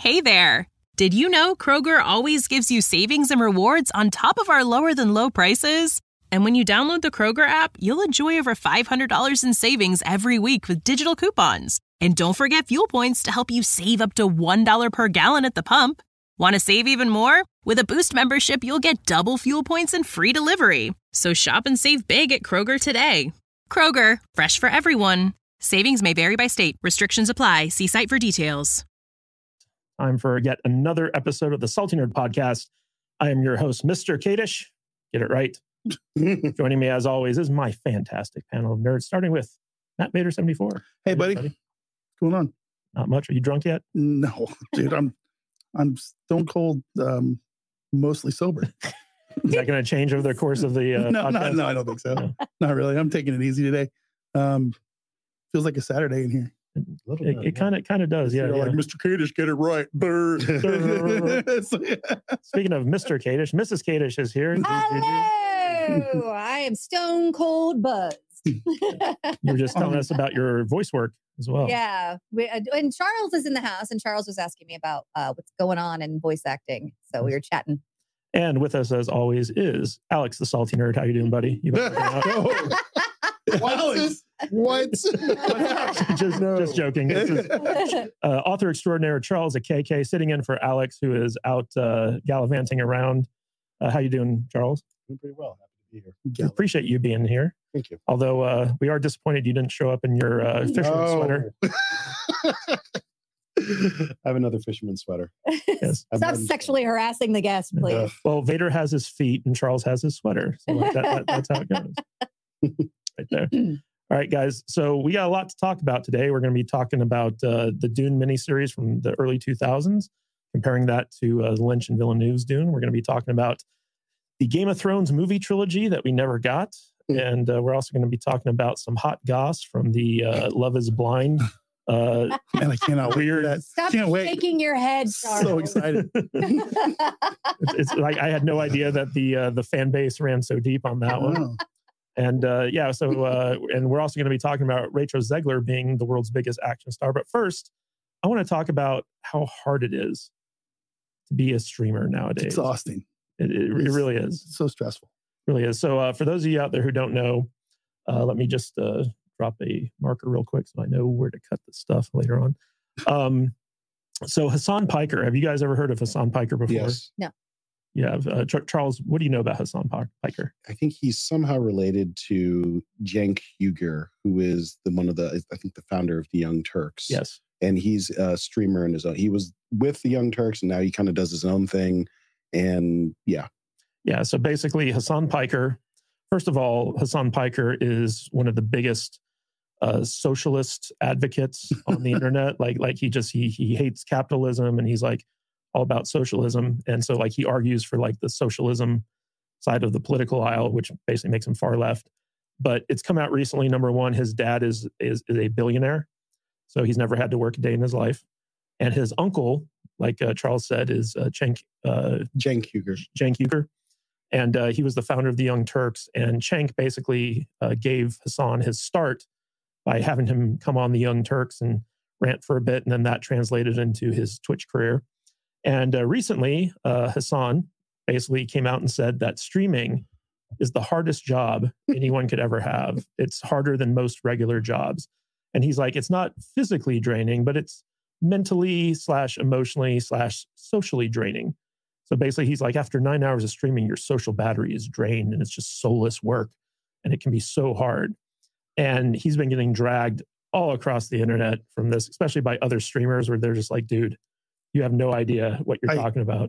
Hey there! Did you know Kroger always gives you savings and rewards on top of our lower-than-low prices? And when you download the Kroger app, you'll enjoy over $500 in savings every week with digital coupons. And don't forget fuel points to help you save up to $1 per gallon at the pump. Want to save even more? With a Boost membership, you'll get double fuel points and free delivery. So shop and save big at Kroger today. Kroger, fresh for everyone. Savings may vary by state. Restrictions apply. See site for details. Time for yet another episode of the Salty Nerd Podcast. I am your host, Mr. Kadish. Get it right. Joining me, as always, is my fantastic panel of nerds, starting with Matt Vader 74. Hey, buddy. What's going on? Not much. Are you drunk yet? No, dude. I'm stone cold, mostly sober. Is that going to change over the course of the podcast? No, I don't think so. No. Not really. I'm taking it easy today. Feels like a Saturday in here. It kind of does, yeah. Like Mr. Kadish, get it right. Speaking of Mr. Kadish, Mrs. Kadish is here. Hello! I am stone cold buzzed. You were just telling us about your voice work as well. Yeah. And Charles is in the house, and Charles was asking me about what's going on in voice acting. So we were chatting. And with us, as always, is Alex, the Salty Nerd. How you doing, buddy? You What? Just joking. This is author extraordinaire Charles KK sitting in for Alex, who is out gallivanting around. How you doing, Charles? Doing pretty well. Happy to be We here. appreciate you being here. Thank you. Although we are disappointed you didn't show up in your fisherman sweater. I have another fisherman sweater. Yes. Stop sexually harassing the guest, please. Well, Vader has his feet and Charles has his sweater. So that's how it goes. Right there. All right, guys. So we got a lot to talk about today. We're going to be talking about the Dune miniseries from the early 2000s, comparing that to Lynch and Villeneuve's Dune. We're going to be talking about the Game of Thrones movie trilogy that we never got. And we're also going to be talking about some hot goss from the Love is Blind. Man, I cannot weird that. Stop shaking your head, Charles. So excited. It's like I had no idea that the fan base ran so deep on that one. And and we're also going to be talking about Rachel Zegler being the world's biggest action star. But first, I want to talk about how hard it is to be a streamer nowadays. It's exhausting. It really is. So stressful. It really is. So for those of you out there who don't know, let me just drop a marker real quick so I know where to cut this stuff later on. So Hassan Piker, have you guys ever heard of Hassan Piker before? Yes. No. Yeah. Charles, what do you know about Hassan Piker? I think he's somehow related to Cenk Uygur, who is the founder of the Young Turks. Yes. And he's a streamer in his own. He was with the Young Turks and now he kind of does his own thing. And yeah. Yeah. So basically Hassan Piker, first of all, Hassan Piker is one of the biggest socialist advocates on the internet. Like he hates capitalism and he's like all about socialism. And so like he argues for like the socialism side of the political aisle, which basically makes him far left. But it's come out recently. Number one, his dad is a billionaire. So he's never had to work a day in his life. And his uncle, like Charles said, is Cenk Uygur. And he was the founder of the Young Turks. And Cenk basically gave Hassan his start by having him come on the Young Turks and rant for a bit. And then that translated into his Twitch career. And recently, Hassan basically came out and said that streaming is the hardest job anyone could ever have. It's harder than most regular jobs. And he's like, it's not physically draining, but it's mentally / emotionally / socially draining. So basically, he's like, after 9 hours of streaming, your social battery is drained and it's just soulless work. And it can be so hard. And he's been getting dragged all across the internet from this, especially by other streamers where they're just like, dude, you have no idea what you're talking about.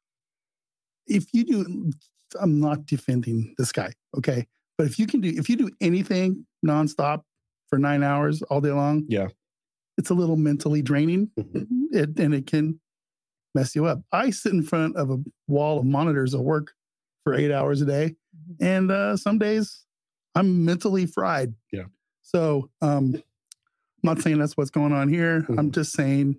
If you do, I'm not defending this guy, okay? But if you do anything nonstop for 9 hours all day long, yeah, it's a little mentally draining, and it can mess you up. I sit in front of a wall of monitors at work for 8 hours a day, and some days I'm mentally fried. Yeah. So I'm not saying that's what's going on here. I'm just saying,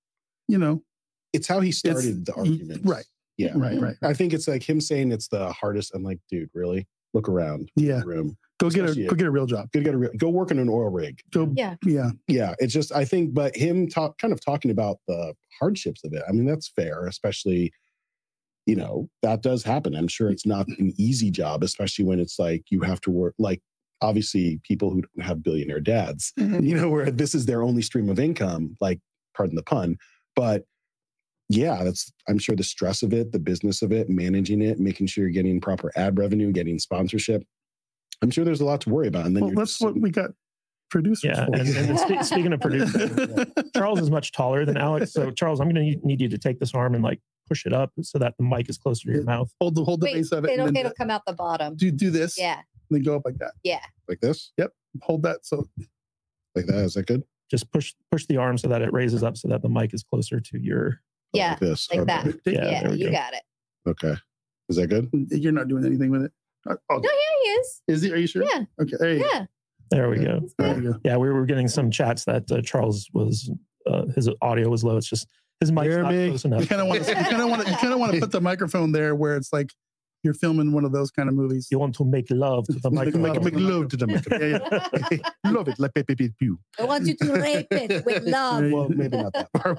it's how he started the argument. Right. Yeah. Right. I think it's like him saying it's the hardest. I'm like, dude, really? Look around the room. Go get Especially a real job. Go work in an oil rig. Yeah. Yeah. It's just, I think, but him kind of talking about the hardships of it. I mean, that's fair, especially, you know, that does happen. I'm sure it's not an easy job, especially when it's like you have to work, like obviously people who don't have billionaire dads, you know, where this is their only stream of income, like, pardon the pun, but yeah, I'm sure the stress of it, the business of it, managing it, making sure you're getting proper ad revenue, getting sponsorship. I'm sure there's a lot to worry about. And then that's what we got producers Yeah, for. and speaking of producers, Charles is much taller than Alex. So Charles, I'm going to need you to take this arm and like push it up so that the mic is closer to your mouth. Hold the Wait, base of it. it'll come out the bottom. Do this. Yeah. Then go up like that. Yeah. like this, Hold that. So like that. Is that good? Just push the arm so that it raises up so that the mic is closer to your. Yeah. Like this. Like Okay. that. Yeah, there we You go. got it. Okay. Is that good? you're not doing anything with it. Oh, No, yeah, he is. is he? Are you sure? Yeah. Okay. There you go. Yeah. There we go. It's There good. you go. Yeah, we were getting some chats that Charles was his audio was low. It's just his mic's Hear not me? close enough. You kind of want to put the microphone there where it's like you're filming one of those kind of movies. You want to make love to the Make microphone. love to the microphone. Yeah. Love it. Like pew, pew, pew, pew. I want you to rape it with love. Well, maybe not that far,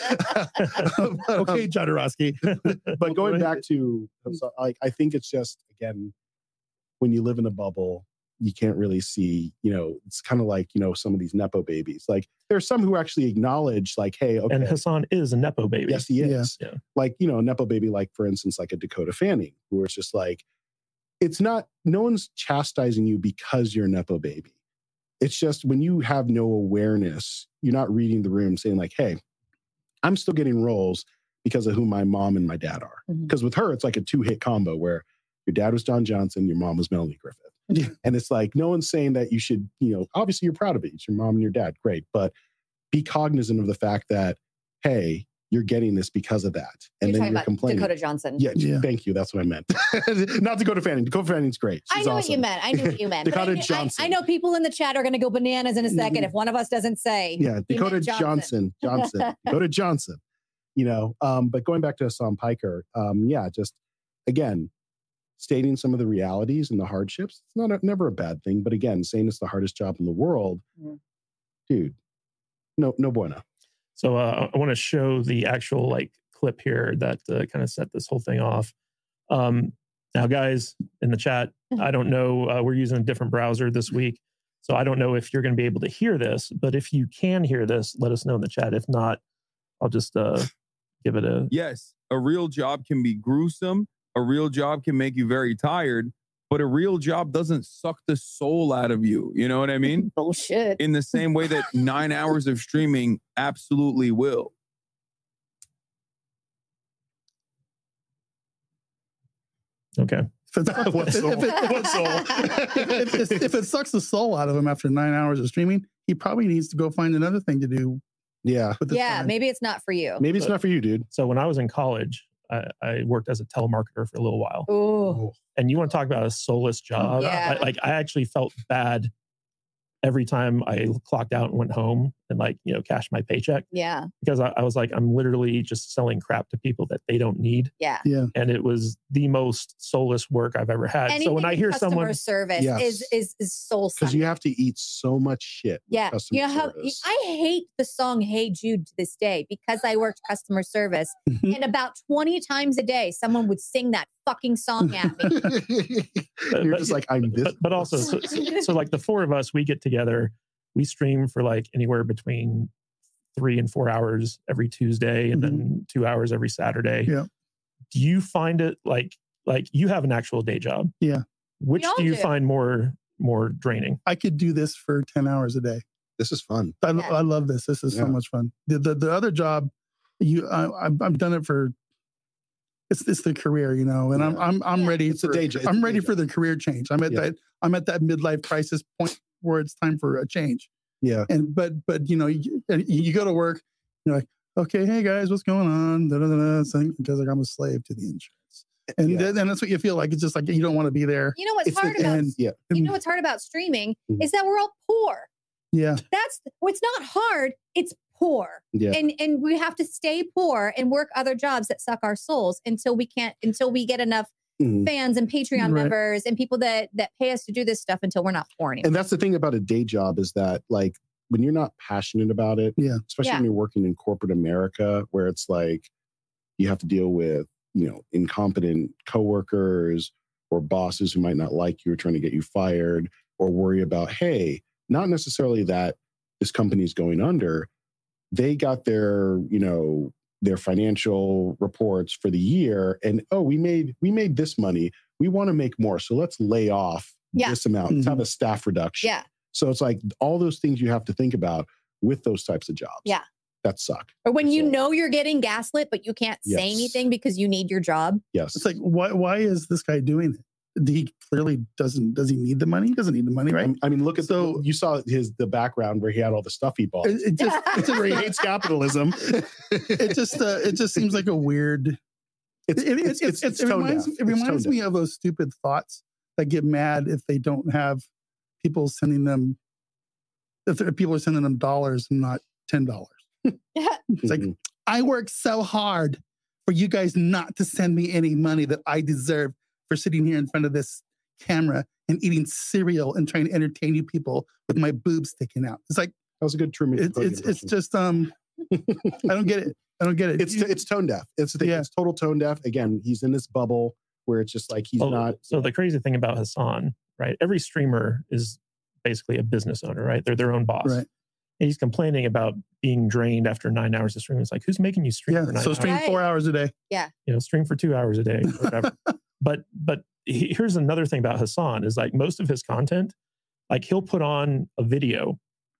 but Okay, Jodorowsky. but going back to, like, I think it's just, again, when you live in a bubble, you can't really see, you know, it's kind of like, you know, some of these Nepo babies. Like, there's some who actually acknowledge, like, hey, okay. And Hassan is a Nepo baby. Yes, he is. Yeah. Like, you know, a Nepo baby, like, for instance, like a Dakota Fanning, who it's just like, it's not, no one's chastising you because you're a Nepo baby. It's just when you have no awareness, you're not reading the room saying, like, hey, I'm still getting roles because of who my mom and my dad are. Because with her, it's like a 2-hit combo where your dad was Don Johnson, your mom was Melanie Griffith. Yeah. And it's like, no one's saying that you should, you know, obviously you're proud of it. It's your mom and your dad. Great. But be cognizant of the fact that, hey, you're getting this because of that. And You're then talking you're about complaining. Dakota Johnson. Yeah, thank you. That's what I meant. Not Dakota Fanning. Dakota Fanning's great. I She's know what awesome. you meant. I knew what you meant. But Dakota I knew- Johnson. I know people in the chat are going to go bananas in a second if one of us doesn't say. Yeah, he Dakota meant Johnson. Dakota Johnson. You know, but going back to Hassan Piker, yeah, just again, stating some of the realities and the hardships. It's never a bad thing, but again, saying it's the hardest job in the world, dude, no bueno. So I want to show the actual like clip here that kind of set this whole thing off. Now, guys in the chat, I don't know. We're using a different browser this week, so I don't know if you're going to be able to hear this. But if you can hear this, let us know in the chat. If not, I'll just give it a. Yes, a real job can be gruesome. A real job can make you very tired, but a real job doesn't suck the soul out of you. You know what I mean? Bullshit. In the same way that 9 hours of streaming absolutely will. Okay. What soul? If it sucks the soul out of him after 9 hours of streaming, he probably needs to go find another thing to do. Yeah. With his Yeah, time. maybe it's not for you. Maybe it's not for you, dude. So when I was in college, I worked as a telemarketer for a little while. Ooh. And you want to talk about a soulless job? Yeah. I actually felt bad every time I clocked out and went home and cashed my paycheck, Yeah. because I was like, I'm literally just selling crap to people that they don't need. Yeah. Yeah. And it was the most soulless work I've ever had. Anything So when I in hear customer someone, service Yes. is soul Because sucking. you have to eat so much shit. with Yeah. customer You know how service. I hate the song Hey Jude to this day because I worked customer service and about 20 times a day someone would sing that fucking song at me. You're but- just like, I'm this. but also, so like the four of us, we get together, we stream for like anywhere between 3 and 4 hours every Tuesday and then 2 hours every Saturday. Yeah. Do you find it like you have an actual day job? Yeah. Which all do you do. find more draining? I could do this for 10 hours a day. This is fun. I Yeah. love this. This is so Yeah. much fun. The other job, I've done it for. It's the career, you know, and I'm Yeah. ready. It's a for, day job. It's I'm a ready day for job. the career change. I'm at Yeah. that midlife crisis point where it's time for a change. Yeah. And but you know, you go to work, you're like, okay, hey guys, what's going on? Because like I'm a slave to the insurance, and Yeah. then that's what you feel like. It's just like you don't want to be there. You know what's It's hard the about end. Yeah. you know what's hard about streaming Mhm. is that we're all poor. Yeah, That's it's not hard, it's poor. Yeah. And we have to stay poor and work other jobs that suck our souls until we get enough fans and Patreon Right. members and people that pay us to do this stuff until we're not poor anymore. And that's the thing about a day job is that like when you're not passionate about it, Yeah. especially Yeah. when you're working in corporate America, where it's like you have to deal with, incompetent coworkers or bosses who might not like you or trying to get you fired, or worry about, hey, not necessarily that this company is going under. They got their financial reports for the year and, we made this money. We want to make more. So let's lay off Yeah. this amount. Let's have a staff reduction. Yeah. So it's like all those things you have to think about with those types of jobs. Yeah. That suck. Or when you So- know you're getting gaslit, but you can't say Yes. anything because you need your job. Yes. It's like, why is this guy doing it? He clearly doesn't. Does he need the money? He doesn't need the money, right? I mean, look at So- you saw the background where he had all the stuff he bought. It just Where he hates capitalism. it just seems like a weird. It's It tone reminds deaf. it reminds me of those stupid thoughts that get mad if they don't have people sending them. If people are sending them dollars and not $10. It's like, Mhm. I work so hard for you guys not to send me any money that I deserve for sitting here in front of this camera and eating cereal and trying to entertain you people with my boobs sticking out. It's like That was a good Truman. it's impression. just I don't get it. I don't get it. It's tone deaf. It's the thing. Yeah. It's total tone deaf. Again, he's in this bubble where it's just like he's not. So the crazy thing about Hassan, right? Every streamer is basically a business owner, right? They're their own boss. Right. And he's complaining about being drained after 9 hours of streaming. It's like, who's making you stream for Yeah. 9 So hours? stream Right. 4 hours a day. Stream for 2 hours a day, or whatever. but here's another thing about Hassan is like most of his content, like he'll put on a video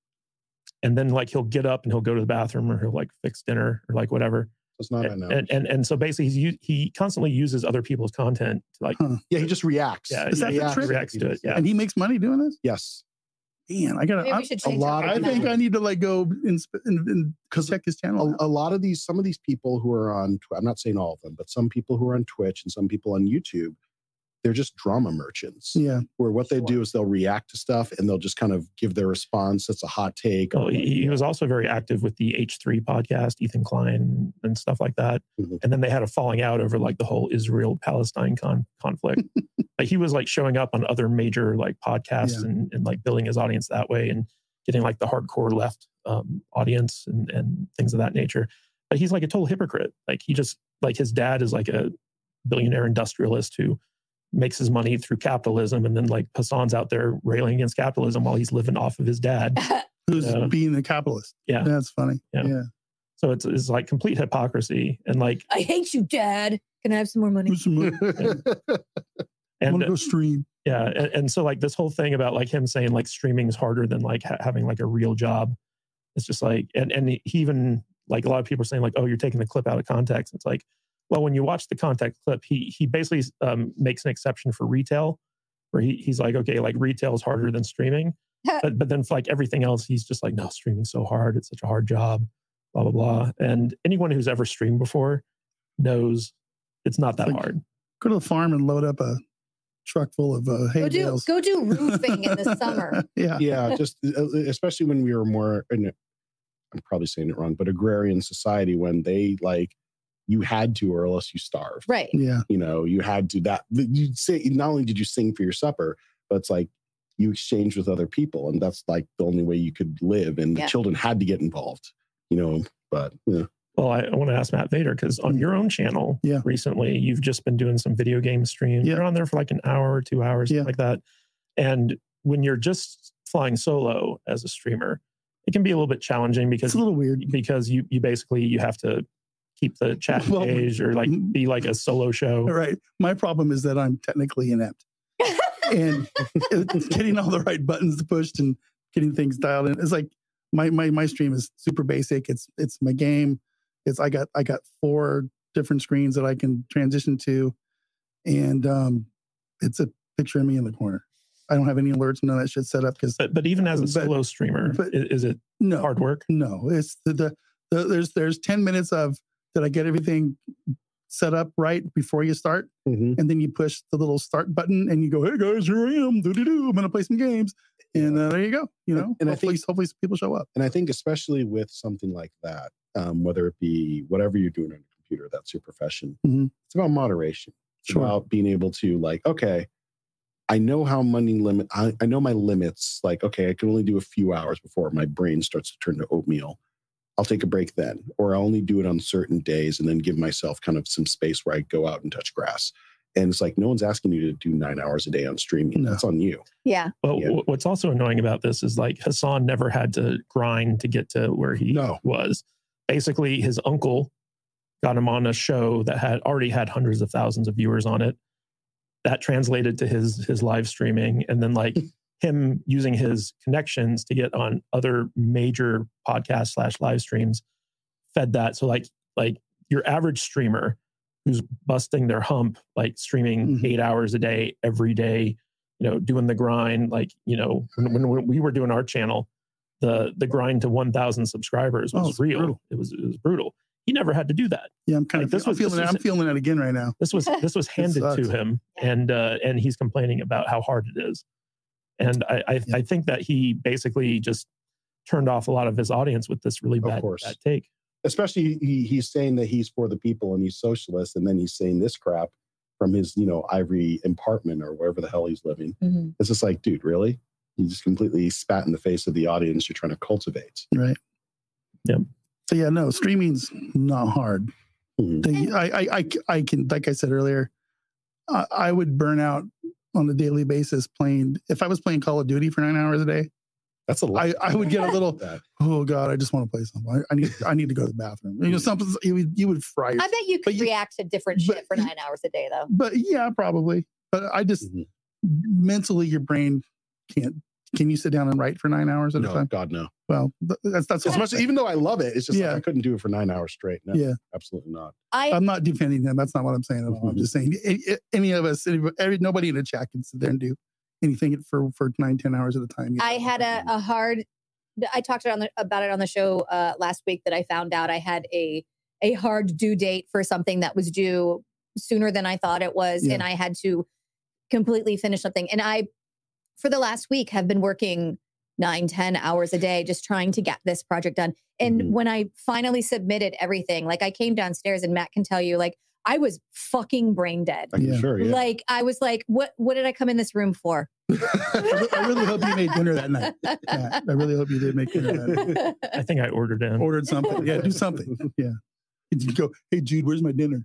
and then like he'll get up and he'll go to the bathroom or he'll like fix dinner or like whatever. It's not enough. And so basically he constantly uses other people's content to like, Yeah, he just reacts. yeah, Is that the trick? reacts to it. Yeah. And he makes money doing this? Yes. Man, Maybe we should change lot our of I think format. I need to like go and check his channel. out. A lot of some of these people who are on, I'm not saying all of them, but some people who are on Twitch and some people on YouTube, they're just drama merchants. Yeah. Where what they do is they'll react to stuff and they'll just kind of give their response. It's a hot take. Well, he was also very active with the H3 podcast, Ethan Klein and stuff like that. Mhm. And then they had a falling out over like the whole Israel-Palestine conflict. Like he was like showing up on other major like podcasts Yeah. and like building his audience that way and getting like the hardcore left audience and things of that nature. But he's like a total hypocrite. Like he just like his dad is like a billionaire industrialist who makes his money through capitalism. And then like Hassan's out there railing against capitalism while he's living off of his dad. Who's Yeah. being a capitalist. Yeah. That's funny. Yeah. Yeah. So it's like complete hypocrisy. And like, I hate you, Dad. Can I have some more money? Who's some- I and want to go stream. yeah. And so like this whole thing about like him saying like streaming is harder than like having like a real job. It's just like, and he even like a lot of people are saying like, oh, you're taking the clip out of context. It's like, well, when you watch the context clip, he basically makes an exception for retail where he's like, okay, like retail is harder than streaming. but then for like everything else, he's just like, no, streaming's so hard. It's such a hard job, blah, blah, blah. And anyone who's ever streamed before knows it's not that Like- hard. Go to the farm and load up a truck full of hay Go do bales. go do roofing in the summer. Yeah. Yeah, just especially when we were more, I'm probably saying it wrong, but agrarian society when they like, you had to or else you starved. Right. Yeah. You know, you had to you'd say, not only did you sing for your supper, but it's like you exchanged with other people. And that's like the only way you could live. And the Yeah. children had to get involved, you know, but yeah. Well, I want to ask Matt Vader because on your own channel Yeah. recently, you've just been doing some video game streams. Yeah. You're on there for like an hour or 2 hours, Yeah. something like that. And when you're just flying solo as a streamer, it can be a little bit challenging It's because a little weird. you basically you have to keep the chat Well, engaged or like be like a solo show. Right. My problem is that I'm technically inept. And it's getting all the right buttons pushed and getting things dialed in. It's like my stream is super basic. It's my game. I got 4 different screens that I can transition to. And it's a picture of me in the corner. I don't have any alerts, none of that shit set up because But even as a But- solo streamer, but- is it no. hard work? No, it's there's 10 minutes of did I get everything set up right before you start, Mhm. and then you push the little start button and you go, hey guys, here I am, doo-doo-doo, I'm gonna play some games, and there you go. You know, And I hopefully people show up. And I think especially with something like that, whether it be whatever you're doing on a computer, that's your profession. Mhm. It's about moderation. Sure. about being able to like, okay, I know how money limit. I know my limits. Like, okay, I can only do a few hours before my brain starts to turn to oatmeal. I'll take a break then, or I'll only do it on certain days and then give myself kind of some space where I go out and touch grass. And it's like, no one's asking you to do 9 hours a day on streaming. No. That's on you. Yeah. Well, Yeah. what's also annoying about this is like Hassan never had to grind to get to where he No. was. Basically, his uncle got him on a show that had already had hundreds of thousands of viewers on it. That translated to his live streaming, and then like him using his connections to get on other major podcasts / live streams fed that. So like your average streamer who's busting their hump, like streaming 8 hours a day, every day, doing the grind. Like, when we were doing our channel, the grind to 1,000 subscribers was real. Brutal. It was brutal. He never had to do that. Yeah, I'm kind Like, of I'm feeling it again right now. This was handed to sucks. him, and he's complaining about how hard it is. And I think that he basically just turned off a lot of his audience with this really bad take. Especially he's saying that he's for the people and he's socialist, and then he's saying this crap from his, ivory apartment or wherever the hell he's living. Mm-hmm. It's just like, dude, really? You just completely spat in the face of the audience you're trying to cultivate. Right. Yep. So yeah, no, streaming's not hard. Mhm. I can, like I said earlier, I would burn out on a daily basis playing. If I was playing Call of Duty for 9 hours a day, That's a lot. I would get a little. That. Oh God, I just want to play something. I need to go to the bathroom. Something you would fry. I bet you could react to different but- shit for 9 hours a day, though. But yeah, probably. But I just Mhm. mentally, your brain can't. Can you sit down and write for 9 hours at a No, time? God, no. Well, that's As much, even though I love it, it's just Yeah. like I couldn't do it for 9 hours straight. No, Yeah. absolutely not. I'm not defending him. That's not what I'm saying at all. I'm just saying any of us, nobody in the chat can sit there and do anything for 9-10 hours at a time. I had a hard. I talked about it on the show last week that I found out I had a hard due date for something that was due sooner than I thought it was, Yeah. and I had to completely finish something. And I, for the last week, have been working 9-10 hours a day just trying to get this project done. And Mhm. when I finally submitted everything, like I came downstairs, and Matt can tell you, like I was fucking brain dead. I'm Yeah. sure. Yeah. Like I was like, what did I come in this room for? I really hope you made dinner that night. Yeah, I really hope you did make dinner that night. I think I ordered in. Ordered something. Yeah, do something. Yeah. You go, hey Jude, where's my dinner?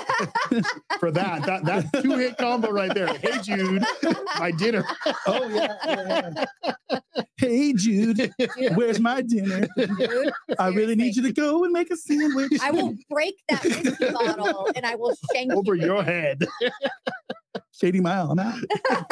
For that 2-hit combo right there. Hey, Jude, my dinner. Oh yeah. Hey Jude, where's my dinner? Dude, I really need you to go and make a sandwich. I will break that whiskey bottle and I will shank Over you. your head. Shady Mile. I'm out.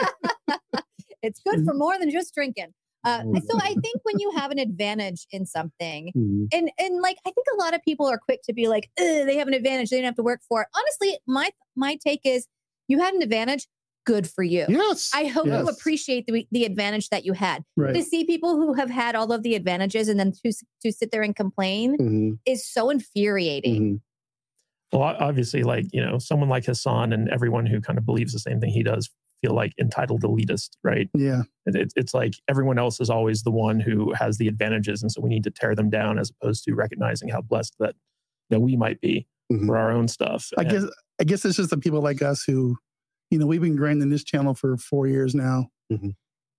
It's good for more than just drinking. So I think when you have an advantage in something, Mhm. and like I think a lot of people are quick to be like, they have an advantage, they didn't have to work for it. Honestly, my take is you had an advantage, good for you. Yes. I hope you Yes. appreciate the advantage that you had. Right. To see people who have had all of the advantages and then to sit there and complain Mhm. is so infuriating. Mhm. Well, obviously, like, someone like Hassan and everyone who kind of believes the same thing he does feel like entitled elitist, right? Yeah. It's like everyone else is always the one who has the advantages. And so we need to tear them down as opposed to recognizing how blessed that we might be Mhm. for our own stuff. I guess it's just the people like us who, we've been grinding this channel for 4 years now. Mhm.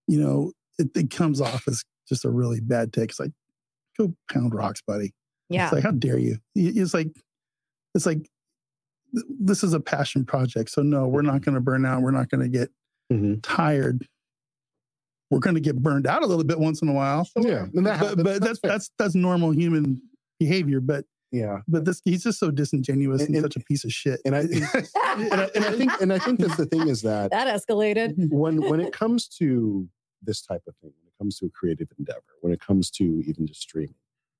It comes off as just a really bad take. It's like, go pound rocks, buddy. Yeah. It's like, how dare you? It's like, this is a passion project. So no, we're not going to burn out. We're not going to get Mhm. tired. We're going to get burned out a little bit once in a while. Yeah. And that happens. But fair. that's normal human behavior. But Yeah. he's just so disingenuous and And- such a piece of shit. And I think that's the thing is that That escalated. when it comes to this type of thing, when it comes to a creative endeavor, when it comes to even just streaming,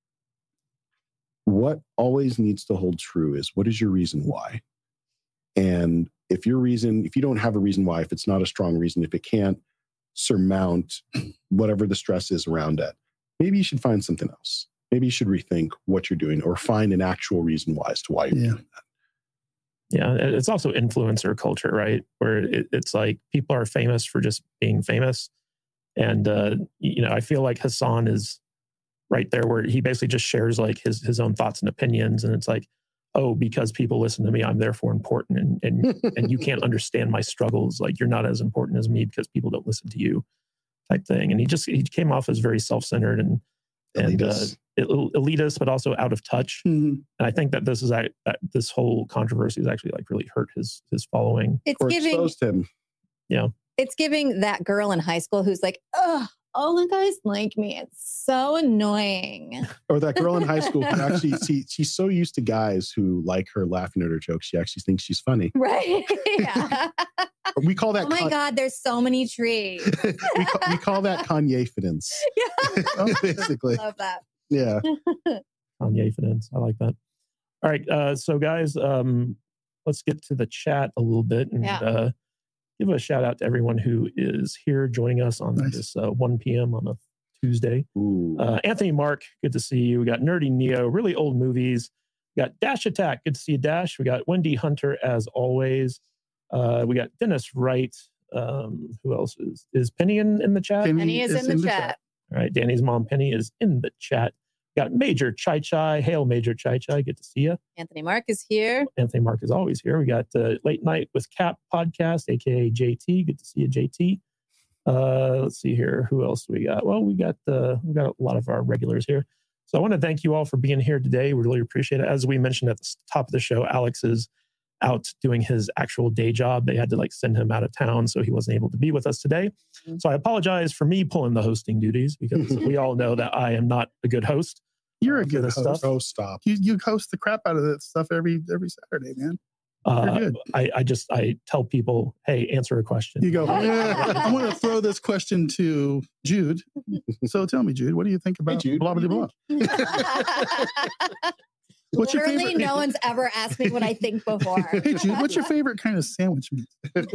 what always needs to hold true is what is your reason why? And if you don't have a reason why, if it's not a strong reason, if it can't surmount whatever the stress is around it, maybe you should find something else. Maybe you should rethink what you're doing or find an actual reason why as to why you're Yeah. doing that. Yeah, it's also influencer culture, right? Where it's like people are famous for just being famous. And, I feel like Hassan is right there where he basically just shares like his own thoughts and opinions. And it's like, oh, because people listen to me, I'm therefore important, and you can't understand my struggles. Like you're not as important as me because people don't listen to you, type thing. And he came off as very self-centered and elitist, but also out of touch. Mhm. And I think that this whole controversy has actually like really hurt his following. It's Or giving exposed him. it's giving that girl in high school who's like, ugh, all the guys like me. It's so annoying. Or that girl in high school who actually she's so used to guys who like her laughing at her jokes, she actually thinks she's funny. Right? Yeah. We call that Oh my God, there's so many trees. we call that Kanye-fidence. Yeah. Basically. Love that. Yeah. Kanye fidence. I like that. All right. So guys, let's get to the chat a little bit and give a shout out to everyone who is here joining us on this 1 p.m. on a Tuesday. Anthony Mark, good to see you. We got Nerdy Neo, really old movies. We got Dash Attack, good to see you, Dash. We got Wendy Hunter, as always. We got Dennis Wright. Who else is Penny in the chat? Penny is in the chat. All right, Danny's mom Penny is in the chat. Got Major Chai Chai. Hail Major Chai Chai. Good to see you. Anthony Mark is here. Anthony Mark is always here. We got Late Night with Cap podcast, aka JT. Good to see you, JT. Let's see here. Who else do we got? Well, we got a lot of our regulars here. So I want to thank you all for being here today. We really appreciate it. As we mentioned at the top of the show, Alex is out doing his actual day job. They had to send him out of town, so he wasn't able to be with us today. So I apologize for me pulling the hosting duties because we all know that I am not a good host. You're a good host. Stuff. Oh, stop. You host the crap out of that stuff every Saturday, man. You're good. I tell people, hey, answer a question. You go, I want to throw this question to Jude. So tell me, Jude, what do you think about blah, blah, blah, blah? What's your Literally, favorite? no one's ever asked me what I think before. Hey, Jude, what's your favorite kind of sandwich meat?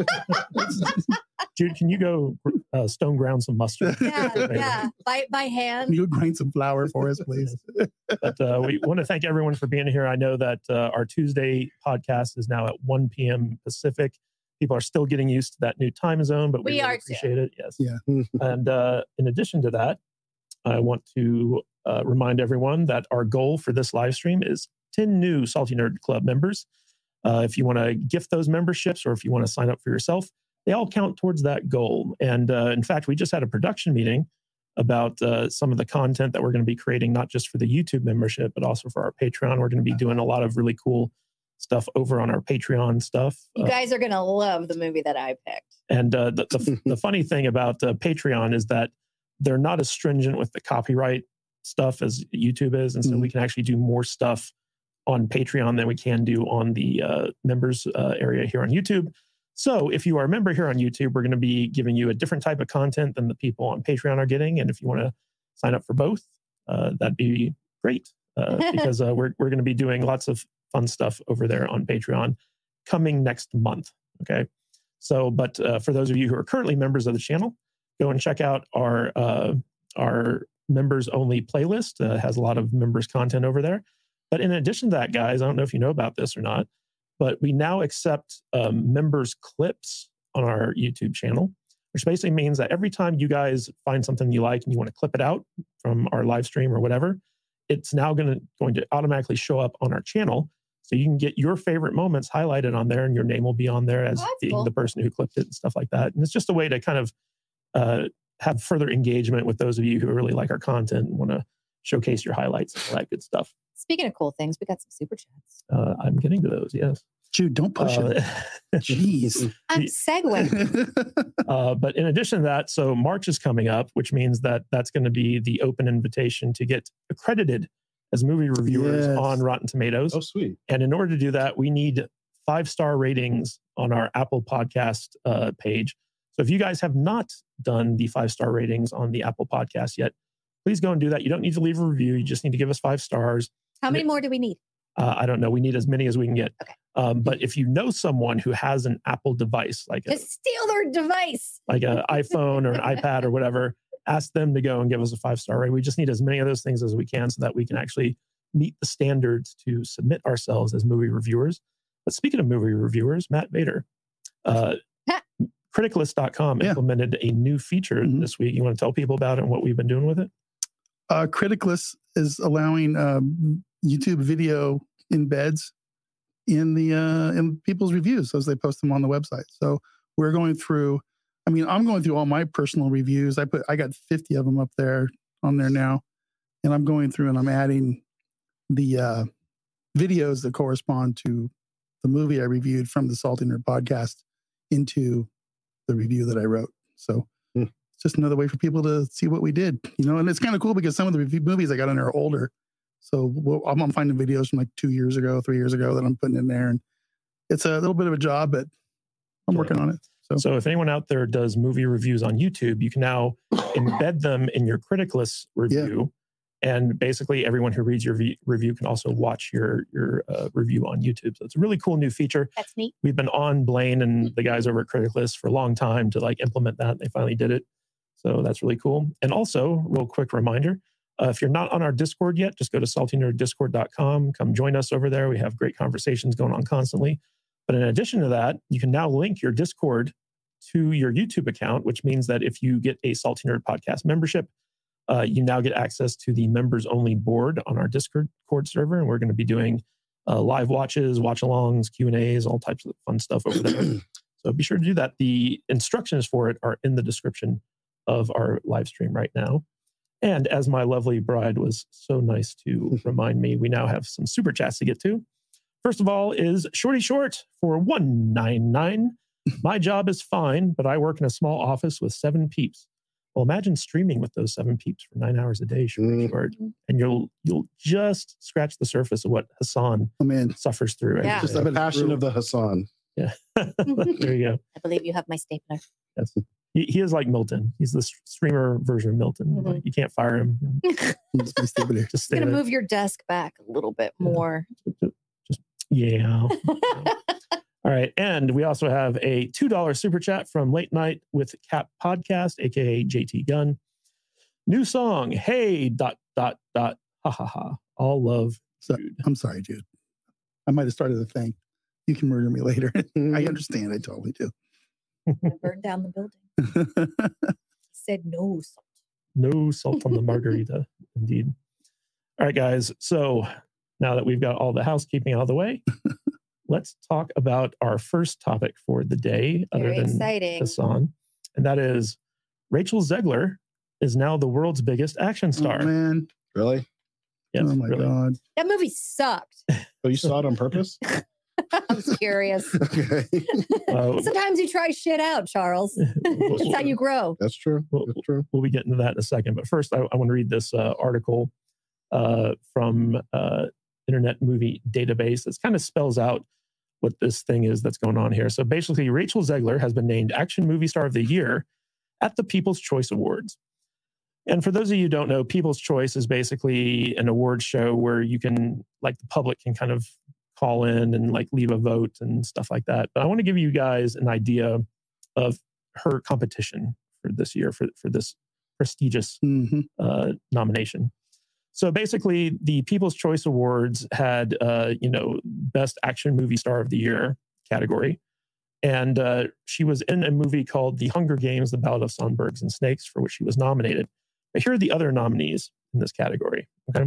Jude, can you go stone ground some mustard? Yeah. By hand. Can you grind some flour for us, please? But we want to thank everyone for being here. I know that our Tuesday podcast is now at 1 p.m. Pacific. People are still getting used to that new time zone, but we really appreciate it. Yes. Yeah. And in addition to that, I want to remind everyone that our goal for this live stream is 10 new Salty Nerd Club members. If you want to gift those memberships or if you want to sign up for yourself, they all count towards that goal. And in fact, we just had a production meeting about some of the content that we're going to be creating, not just for the YouTube membership, but also for our Patreon. We're going to be doing a lot of really cool stuff over on our Patreon stuff. You guys are going to love the movie that I picked. And the funny thing about Patreon is that they're not as stringent with the copyright stuff as YouTube is. And so we can actually do more stuff on Patreon than we can do on the members area here on YouTube. So if you are a member here on YouTube, we're going to be giving you a different type of content than the people on Patreon are getting. And if you want to sign up for both, that'd be great because we're going to be doing lots of fun stuff over there on Patreon coming next month. Okay. So, but for those of you who are currently members of the channel, go and check out our members only playlist. Has a lot of members content over there. But in addition to that, guys, I don't know if you know about this or not, but we now accept members clips on our YouTube channel, which basically means that every time you guys find something you like and you want to clip it out from our live stream or whatever, it's now going to automatically show up on our channel. So you can get your favorite moments highlighted on there and your name will be on there as being the person who clipped it and stuff like that. And it's just a way to kind of have further engagement with those of you who really like our content and want to showcase your highlights and all that good stuff. Speaking of cool things, we got some super chats. I'm getting to those, yes. Jude, don't push it. Jeez. I'm segueing. But in addition to that, so March is coming up, which means that that's going to be the open invitation to get accredited as movie reviewers on Rotten Tomatoes. Oh, sweet. And in order to do that, we need 5-star ratings on our Apple Podcast page. So if you guys have not done the 5-star ratings on the Apple Podcast yet, please go and do that. You don't need to leave a review. You just need to give us 5 stars. How many more do we need? I don't know. We need as many as we can get. Okay. But if you know someone who has an Apple device, like Just steal their device, like an iPhone or an iPad or whatever, ask them to go and give us a 5-star rating. We just need as many of those things as we can so that we can actually meet the standards to submit ourselves as movie reviewers. But speaking of movie reviewers, Matt Vader, Criticalist.com implemented a new feature this week. You want to tell people about it and what we've been doing with it? Criticalist is allowing YouTube video embeds in the in people's reviews as they post them on the website. So we're going through. I mean, I'm going through all my personal reviews. I got 50 of them up there on there now, and I'm going through and I'm adding the videos that correspond to the movie I reviewed from the Salty Nerd podcast into the review that I wrote. So it's just another way for people to see what we did, you know. And it's kind of cool because some of the movies I got in there are older. So I'm finding videos from like 2 years ago, 3 years ago that I'm putting in there, and it's a little bit of a job, but I'm working on it. So if anyone out there does movie reviews on YouTube, you can now embed them in your Criticless review. And basically everyone who reads your review can also watch your review on YouTube. So it's a really cool new feature. That's neat. We've been on Blaine and the guys over at Criticless for a long time to like implement that. They finally did it. So that's really cool. And also, real quick reminder, if you're not on our Discord yet, just go to saltynerddiscord.com. Come join us over there. We have great conversations going on constantly. But in addition to that, you can now link your Discord to your YouTube account, which means that if you get a Salty Nerd podcast membership, you now get access to the members only board on our Discord server. And we're going to be doing live watches, watch-alongs, Q&As, all types of fun stuff over there. So be sure to do that. The instructions for it are in the description of our live stream right now. And as my lovely bride was so nice to remind me, we now have some super chats to get to. First of all is Shorty Short for $1.99. My job is fine, but I work in a small office with 7 peeps. Well, imagine streaming with those 7 peeps for 9 hours a day, Shorty Short, and you'll just scratch the surface of what Hassan suffers through. Yeah. Just the passion of the Hassan. Yeah. There you go. I believe you have my stapler. Yes. He is like Milton. He's the streamer version of Milton. Like, you can't fire him. Just stay I'm going to move your desk back a little bit more. Yeah. All right. And we also have a $2 super chat from Late Night with Cap Podcast, aka JT Gunn. New song, hey, ... Ha ha ha. All love, Jude. I'm sorry, Jude. I might have started a thing. You can murder me later. I understand. I totally do. Burn down the building. Said no salt. No salt on the margarita. Indeed. All right, guys. So now that we've got all the housekeeping out of the way, let's talk about our first topic for the day, Very other than exciting. Hassan. And that is Rachel Zegler is now the world's biggest action star. Oh, man. Really? Yes, oh, my really. God. That movie sucked. Oh, you saw it on purpose? I'm curious. Okay. Sometimes you try shit out, Charles. That's how you grow. That's true. That's true. We'll be getting to that in a second. But first, I want to read this article from Internet Movie Database. It kind of spells out what this thing is that's going on here. So basically, Rachel Zegler has been named Action Movie Star of the Year at the People's Choice Awards. And for those of you who don't know, People's Choice is basically an award show where you can, like, the public can kind of call in and like leave a vote and stuff like that. But I want to give you guys an idea of her competition for this year, for this prestigious nomination. So basically, the People's Choice Awards had, Best Action Movie Star of the Year category. And she was in a movie called The Hunger Games, The Ballad of Songbirds and Snakes, for which she was nominated. But here are the other nominees in this category. Okay.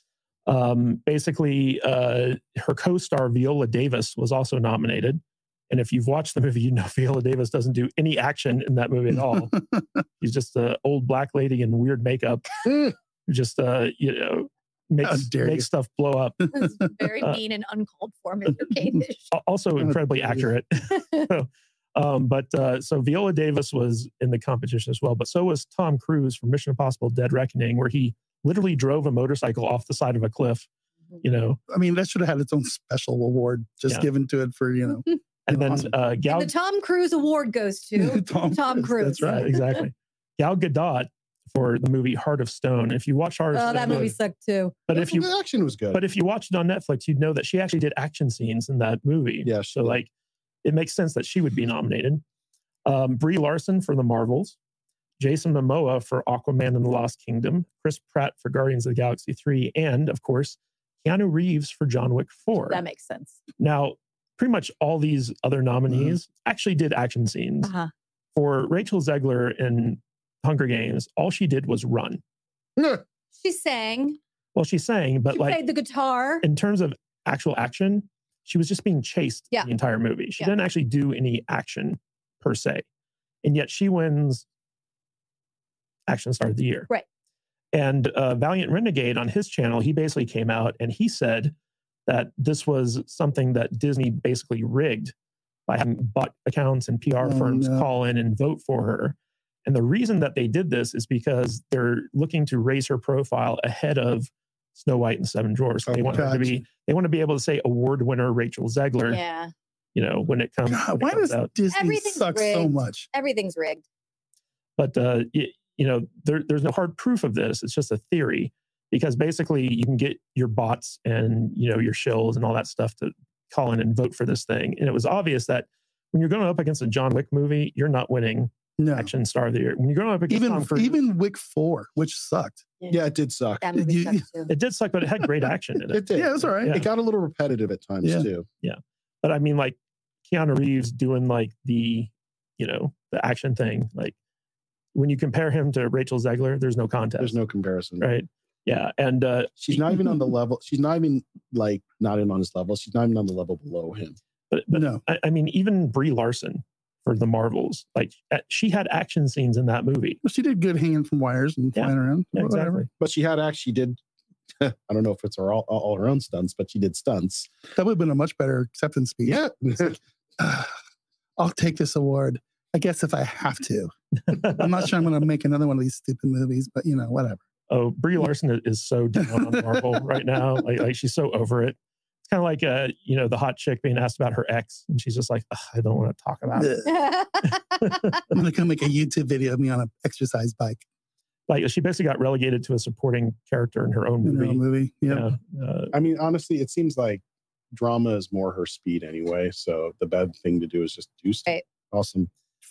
Basically, her co-star Viola Davis was also nominated. And if you've watched the movie, you know Viola Davis doesn't do any action in that movie at all. She's just an old black lady in weird makeup. Just makes stuff blow up. This is very mean and uncalled for, Mr. Kadish. Also incredibly accurate. So Viola Davis was in the competition as well, but so was Tom Cruise from Mission Impossible: Dead Reckoning, where he literally drove a motorcycle off the side of a cliff. I mean, that should have had its own special award just given to it for And then the Tom Cruise award goes to Tom Cruise. That's right, exactly. Gal Gadot for the movie Heart of Stone. If you watch Heart of Stone, that movie sucked too. But the action was good. But if you watched it on Netflix, you'd know that she actually did action scenes in that movie. Yeah. So like, it makes sense that she would be nominated. Brie Larson for The Marvels, Jason Momoa for Aquaman and the Lost Kingdom, Chris Pratt for Guardians of the Galaxy 3, and of course, Keanu Reeves for John Wick 4. That makes sense. Now, pretty much all these other nominees actually did action scenes. For Rachel Zegler in Hunger Games, all she did was run. She sang. Well, she sang, but She like played the guitar. in terms of actual action, she was just being chased Yeah. the entire movie. She Yeah. didn't actually do any action per se. And yet she wins Action Star of the Year. Right. And Valiant Renegade on his channel, he basically came out and he said that this was something that Disney basically rigged by having bot accounts and PR firms call in and vote for her. And the reason that they did this is because they're looking to raise her profile ahead of Snow White and the Seven Dwarfs. They want her to be, they want to be able to say award winner Rachel Zegler, Yeah. you know, when it comes, God, when why it comes does out. Disney Everything's suck so rigged. much? Everything's rigged. But, you know, there's no hard proof of this. It's just a theory because basically you can get your bots and, you know, your shills and all that stuff to call in and vote for this thing. And it was obvious that when you're going up against a John Wick movie, you're not winning No. Action Star of the Year. When you're going up against Tom Cruise, Even Wick 4, which sucked. Yeah, it did suck. That movie You- sucks too. it did suck, but it had great action in it. It did. Yeah, that's all right. Yeah. It got a little repetitive at times Yeah. too. But I mean, like Keanu Reeves doing like the, you know, the action thing. Like when you compare him to Rachel Zegler, there's no contest. There's no comparison. right. Yeah. And She's not even on the level. She's not even like not even on his level. She's not even on the level below him. but No. I mean, even Brie Larson for the Marvels, like she had action scenes in that movie. Well, she did good hanging from wires and Yeah. flying around. Yeah, Whatever. exactly. But she had actually did. I don't know if it's all her own stunts, but she did stunts. That would have been a much better acceptance speech. Yeah. I'll take this award. I guess if I have to. I'm not sure I'm going to make another one of these stupid movies, but you know, whatever. Oh, Brie Larson is so down on Marvel right now. Like she's so over it. It's kind of like you know, the hot chick being asked about her ex, and she's just like, I don't want to talk about it. I'm going to come make a YouTube video of me on an exercise bike Like she basically got relegated to a supporting character in her own in her movie. own movie. Yeah. Yeah. I mean, honestly, it seems like drama is more her speed anyway. So the bad thing to do is just do stuff. Right. Awesome.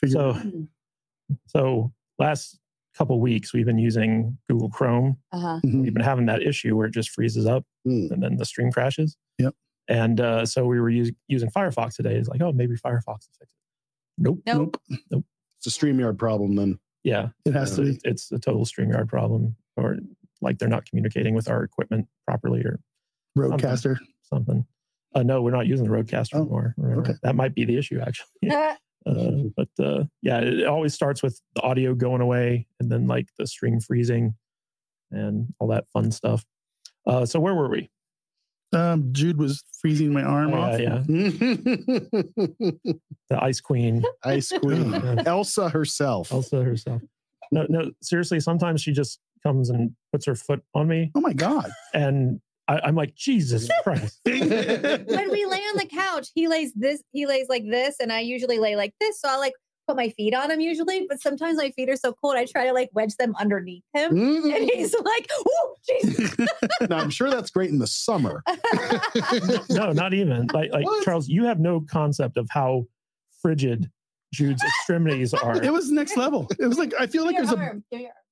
So last couple weeks we've been using Google Chrome. Uh-huh. Mhm. We've been having that issue where it just freezes up Hmm. and then the stream crashes. Yep. And so we were using Firefox today. It's like, oh, maybe Firefox will fix it. Nope. Nope. It's a StreamYard problem then. Yeah. It has to be. It's a total StreamYard problem, or like they're not communicating with our equipment properly or Roadcaster. something. No, we're not using the Roadcaster Oh, anymore. okay. That might be the issue, actually. But yeah, it always starts with the audio going away and then like the stream freezing and all that fun stuff. So where were we? Jude was freezing my arm off. Yeah. The Ice Queen, Ice Queen. Yeah. Elsa herself. Elsa herself. No, seriously, sometimes she just comes and puts her foot on me Oh my God. and I'm like, Jesus Christ. When we lay on the couch, he lays like this, and I usually lay like this. So I like put my feet on him usually, but sometimes my feet are so cold, I try to like wedge them underneath him. And he's like, oh, Jesus. Now, I'm sure that's great in the summer. No, not even. Like What? Charles, you have no concept of how frigid Jude's extremities are. It was next level. It was like, I feel like Give there's your a, arm. Give your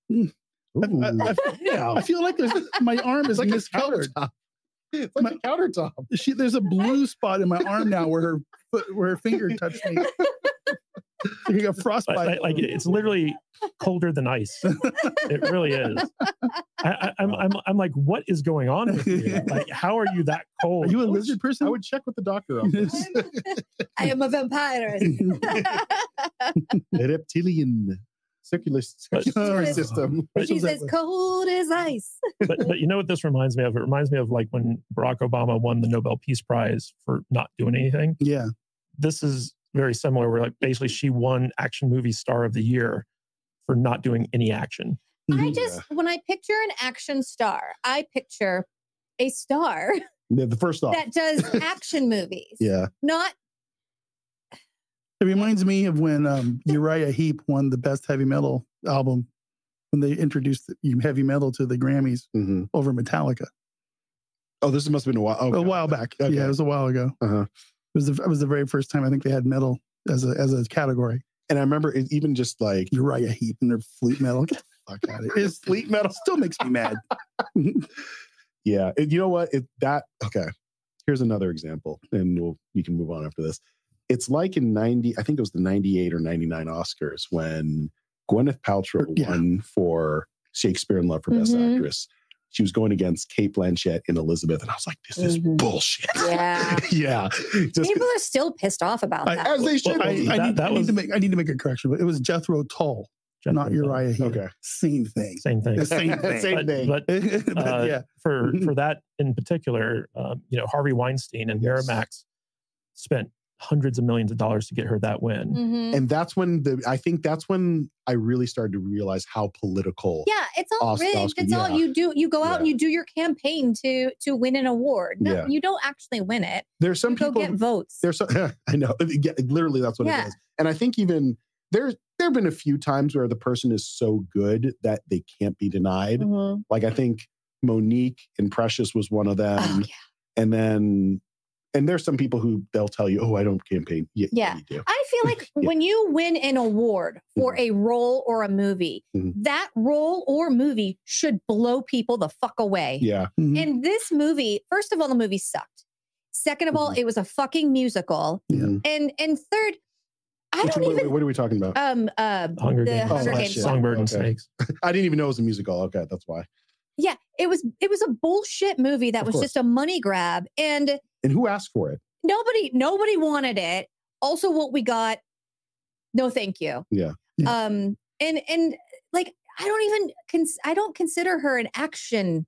I feel like there's, my arm is It's like miscolored. a countertop. It's like a countertop. There's a blue spot in my arm now where her finger touched me. Like a frostbite. Like it's literally colder than ice. It really is. I'm like, what is going on with you? Like, how are you that cold? Are you a lizard person? I would check with the doctor on this. I am a vampire. Reptilian circular system. She's as cold as ice. But you know what this reminds me of? It reminds me of like when Barack Obama won the Nobel Peace Prize for not doing anything. Yeah. This is very similar, where like basically she won Action Movie Star of the Year for not doing any action. I just, when I picture an action star, I picture a star Yeah, the first off. that does action movies. Yeah. Not, It reminds me of when Uriah Heep won the best heavy metal album when they introduced heavy metal to the Grammys hmm over Metallica Oh, this must have been a while. a while back. Okay. Yeah, it was a while ago. Uh-huh. It was the very first time I think they had metal as a category. And I remember it even just like Uriah Heep and their flute metal. Get the fuck out of it. It's fleet metal. still makes me mad. Yeah. You know what? Okay. Here's another example, and we can move on after this. It's like in 90, I think it was the 98 or 99 Oscars when Gwyneth Paltrow Yeah. won for Shakespeare in Love for Best Mhm. Actress. she was going against Kate Blanchett and Elizabeth. And I was like, this is bullshit. Yeah. Yeah. Just, People are still pissed off about that. as they should. I need to make a correction. It was Jethro Tull, not Uriah Heep. Okay. Same thing. Same thing. The same thing. Same thing. But Yeah. for that in particular, Harvey Weinstein and Miramax spent hundreds of millions of dollars to get her that win. Mhm. And that's when I think that's when I really started to realize how political. Yeah, it's all rigged. It's all you do. You go out and you do your campaign to win an award. No, you don't actually win it. There's some people go get votes. There's some, I know. Yeah, literally, that's what it is. And I think even there have been a few times where the person is so good that they can't be denied. Mhm. Like I think Monique and Precious was one of them. Oh, yeah. And there's some people who they'll tell you, oh, I don't campaign. Yeah. You do. I feel like when you win an award for a role or a movie, that role or movie should blow people the fuck away. Yeah. And this movie, first of all, the movie sucked. Second of all, it was a fucking musical. And third, What are we talking about? Hunger Games. Hunger Games. Songbird and Snakes. I didn't even know it was a musical. Okay, that's why. Yeah, it was a bullshit movie that was just a money grab. And who asked for it? Nobody wanted it. Also, what we got, no thank you. Yeah. And like I don't consider her an action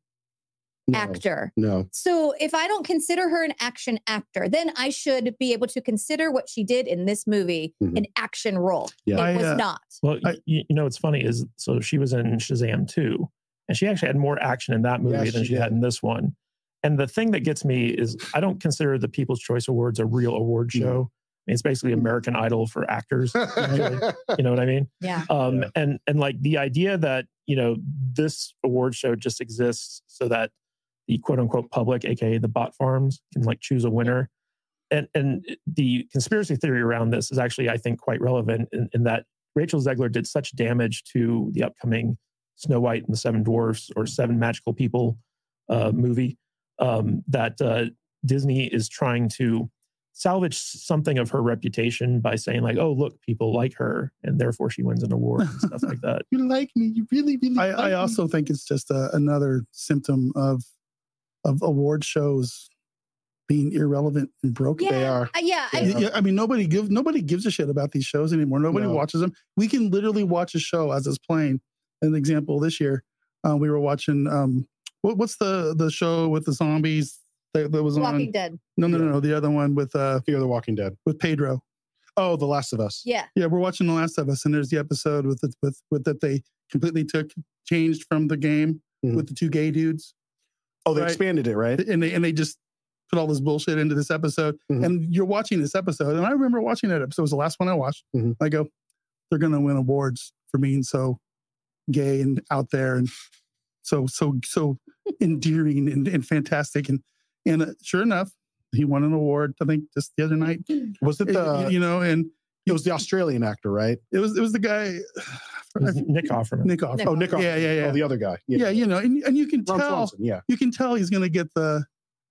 actor. No. So if I don't consider her an action actor, then I should be able to consider what she did in this movie an action role. Yeah. It was not. Well, what's funny is, so she was in Shazam 2, and she actually had more action in that movie than she had in this one. And the thing that gets me is I don't consider the People's Choice Awards a real award show. I mean, it's basically American Idol for actors. You know what I mean? Yeah. And like the idea that, this award show just exists so that the quote unquote public, aka the bot farms, can like choose a winner. And the conspiracy theory around this is actually, I think, quite relevant in that Rachel Zegler did such damage to the upcoming Snow White and the Seven Dwarfs or Seven Magical People movie that Disney is trying to salvage something of her reputation by saying like, oh, look, people like her and therefore she wins an award and stuff like that. You like me. You really, really like me. I also think it's just another symptom of award shows being irrelevant and broken. Yeah, they are. I mean, nobody gives a shit about these shows anymore. Nobody watches them. We can literally watch a show as it's playing. An example this year, we were watching what's the show with the zombies that was on Walking Dead. No, the other one with Fear the Walking Dead with Pedro. Oh, The Last of Us. Yeah, we're watching The Last of Us, and there's the episode with that they completely changed from the game with the two gay dudes. Oh, they expanded it, right? And they just put all this bullshit into this episode. And you're watching this episode, and I remember watching that episode. It was the last one I watched. I go, they're going to win awards for being so gay and out there and so endearing and fantastic. And sure enough, he won an award, I think, just the other night. Was it and it was the Australian actor, right? It was the guy. Nick Offerman. Nick Offerman. Oh, Nick Offerman. Yeah. Oh, the other guy. Yeah, and you can Ron tell. Swanson, You can tell he's going to get the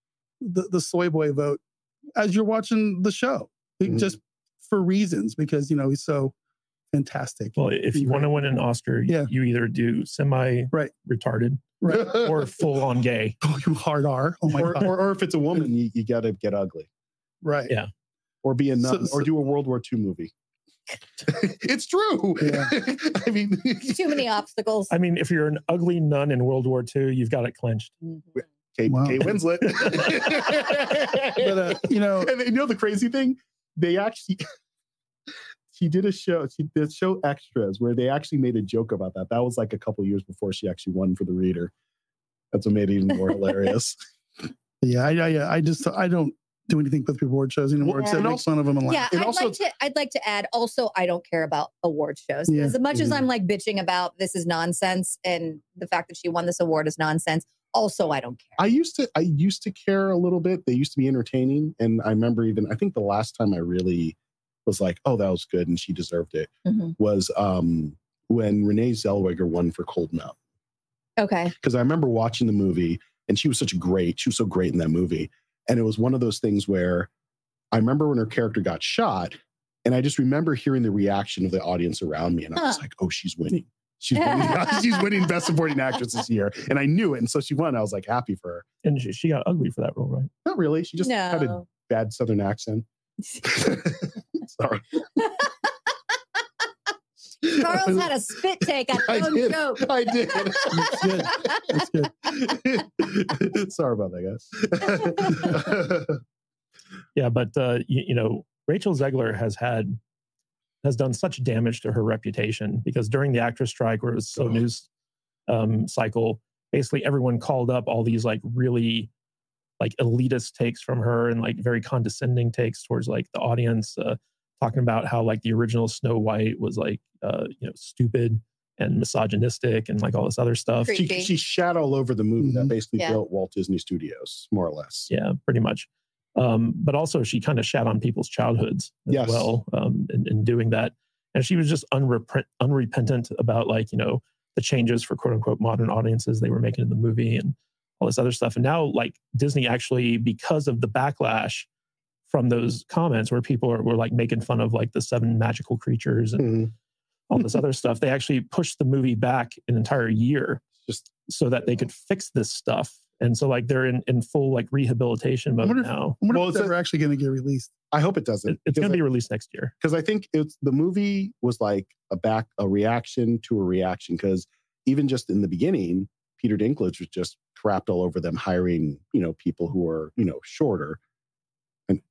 soy boy vote as you're watching the show, just for reasons, because he's so fantastic. Well, if you want to win an Oscar, you either do semi-retarded or full-on gay. Oh, you hard R. Oh my God. Or if it's a woman, you got to get ugly. Right. Yeah. Or be a nun, or do a World War II movie. It's true. Yeah. I mean, too many obstacles. I mean, if you're an ugly nun in World War II, you've got it clinched. Kate Winslet. But and the crazy thing, they actually she did a show. She did show Extras where they actually made a joke about that. That was like a couple years before she actually won for the Reader. That's what made it even more hilarious. Yeah. I don't do anything with award shows anymore except make fun of them and laugh. Yeah, I'd like to add also, I don't care about award shows. As much as I'm like bitching about this is nonsense and the fact that she won this award is nonsense, also I don't care. I used to care a little bit. They used to be entertaining. And I remember I think the last time I really was like, oh, that was good and she deserved it, was when Renee Zellweger won for Cold Mountain. Okay. Because I remember watching the movie and she was so great in that movie. And it was one of those things where I remember when her character got shot, and I just remember hearing the reaction of the audience around me. And I was like, oh, she's winning. she's winning Best Supporting Actress this year, and I knew it, and so she won. I was like happy for her. And she got ugly for that role, right? Not really. She just had a No. bad Southern accent. Sorry. Charles had a spit take on his own joke. I did. That's good. That's good. Sorry about that, guys. Yeah, but Rachel Zegler has done such damage to her reputation because during the actress strike, where it was so news cycle, basically everyone called up all these like really like elitist takes from her and like very condescending takes towards like the audience, talking about how like the original Snow White was like stupid and misogynistic and like all this other stuff. Creepy. She shat all over the movie that basically Yeah. built Walt Disney Studios, more or less. Yeah, pretty much. But also she kind of shat on people's childhoods as Yes. well in doing that. And she was just unrepentant about like, the changes for quote unquote modern audiences they were making in the movie and all this other stuff. And now like Disney actually, because of the backlash from those comments where people were like making fun of like the 7 magical creatures and all this other stuff, they actually pushed the movie back an entire year Just so that they could fix this stuff. And so like they're in full like rehabilitation mode now. I wonder Well, if it's it's ever actually going to get released. I hope it doesn't. It's going to be released next year. Because I think the movie was like a reaction to a reaction. Because even just in the beginning, Peter Dinklage was just crapped all over them hiring people who are shorter, and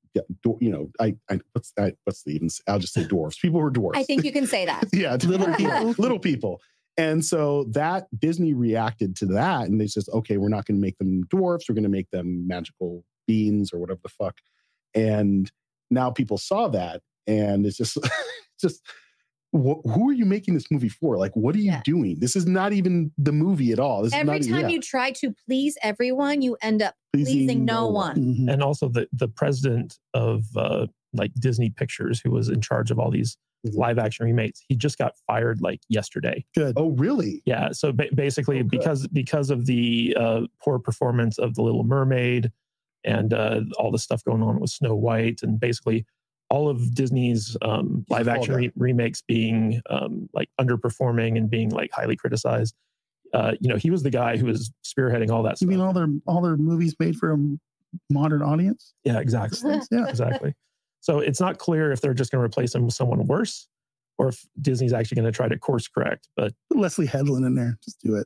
what's the even? I'll just say dwarfs. People who are dwarfs. I think you can say that. Yeah, little people. And so that Disney reacted to that, and they says, okay, we're not going to make them dwarfs. We're going to make them magical beings or whatever the fuck. And now people saw that, and it's just, who are you making this movie for? Like, what are you doing? This is not even the movie at all. This Every is not, time you try to please everyone, you end up pleasing no one. Mhm. And also the president of like Disney Pictures, who was in charge of all these live action remakes, he just got fired like yesterday. Good. Oh, really? Yeah. So basically, because of the poor performance of The Little Mermaid and all the stuff going on with Snow White, and basically all of Disney's live action remakes being like underperforming and being like highly criticized. He was the guy who was spearheading all that You stuff. mean all their movies made for a modern audience? Yeah, exactly. Yeah. Exactly. So it's not clear if they're just going to replace him with someone worse or if Disney's actually going to try to course correct. But Put Leslie Headland in there. Just do it.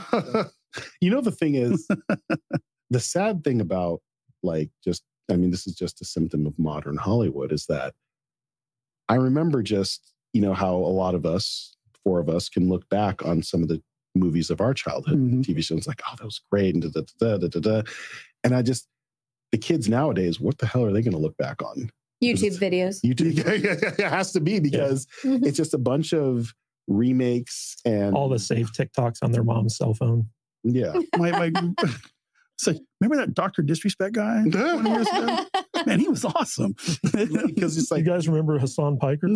The thing is, the sad thing about this is just a symptom of modern Hollywood, is that I remember just, how a lot of us, 4 of us, can look back on some of the movies of our childhood, TV shows, like, oh, that was great, and da-da-da-da-da-da. And the kids nowadays, what the hell are they going to look back on? YouTube videos. YouTube, it has to be, because it's just a bunch of remakes and all the saved TikToks on their mom's cell phone. Yeah. My it's like, remember that Dr. Disrespect guy 20 years ago? Man, he was awesome. Because it's You like, guys remember Hassan Piker?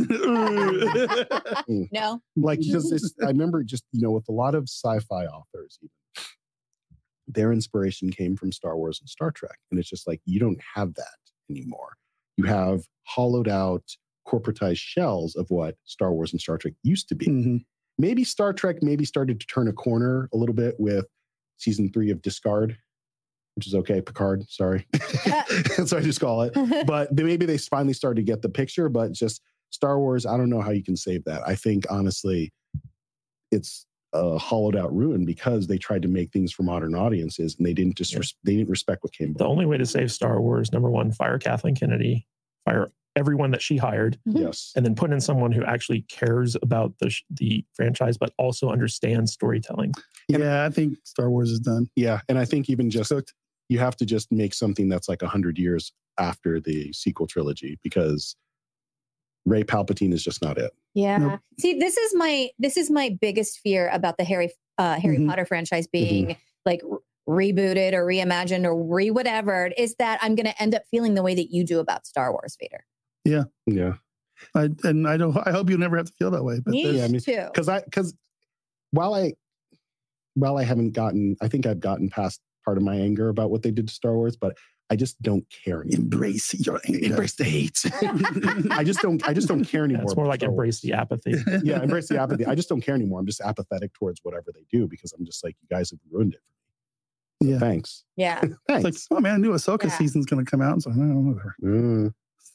No. because I remember just, with a lot of sci-fi authors, their inspiration came from Star Wars and Star Trek. And it's just like, you don't have that anymore. You have hollowed out, corporatized shells of what Star Wars and Star Trek used to be. Mhm. Maybe Star Trek started to turn a corner a little bit with season 3 of Discard, which is okay. Picard, sorry. That's what I just call it. But maybe they finally started to get the picture, but just Star Wars, I don't know how you can save that. I think, honestly, it's a hollowed out ruin because they tried to make things for modern audiences, and they didn't they didn't respect what came The before. only way to save Star Wars, number one, fire Kathleen Kennedy, fire everyone that she hired, Yes. and then put in someone who actually cares about the franchise, but also understands storytelling. Yeah, I think Star Wars is done. Yeah. And I think even just you have to just make something that's like 100 years after the sequel trilogy, because Rey Palpatine is just not it. Yeah. Nope. See, this is my biggest fear about the Harry Mhm. Potter franchise being like rebooted or reimagined or whatever, is that I'm going to end up feeling the way that you do about Star Wars, Vader. Yeah. I hope you'll never have to feel that way. But Me I mean, too. Because while I haven't gotten, I think I've gotten past part of my anger about what they did to Star Wars, but I just don't care anymore. Embrace your anger. Embrace the hate. I just don't care anymore. It's more like Star embrace Wars. the apathy. Yeah, embrace the apathy. I just don't care anymore. I'm just apathetic towards whatever they do because I'm just like, you guys have ruined it for me. Yeah. Thanks. Yeah. It's like, Thanks. oh man, I knew Ahsoka Yeah. season's going to come out. So, whatever. Mm.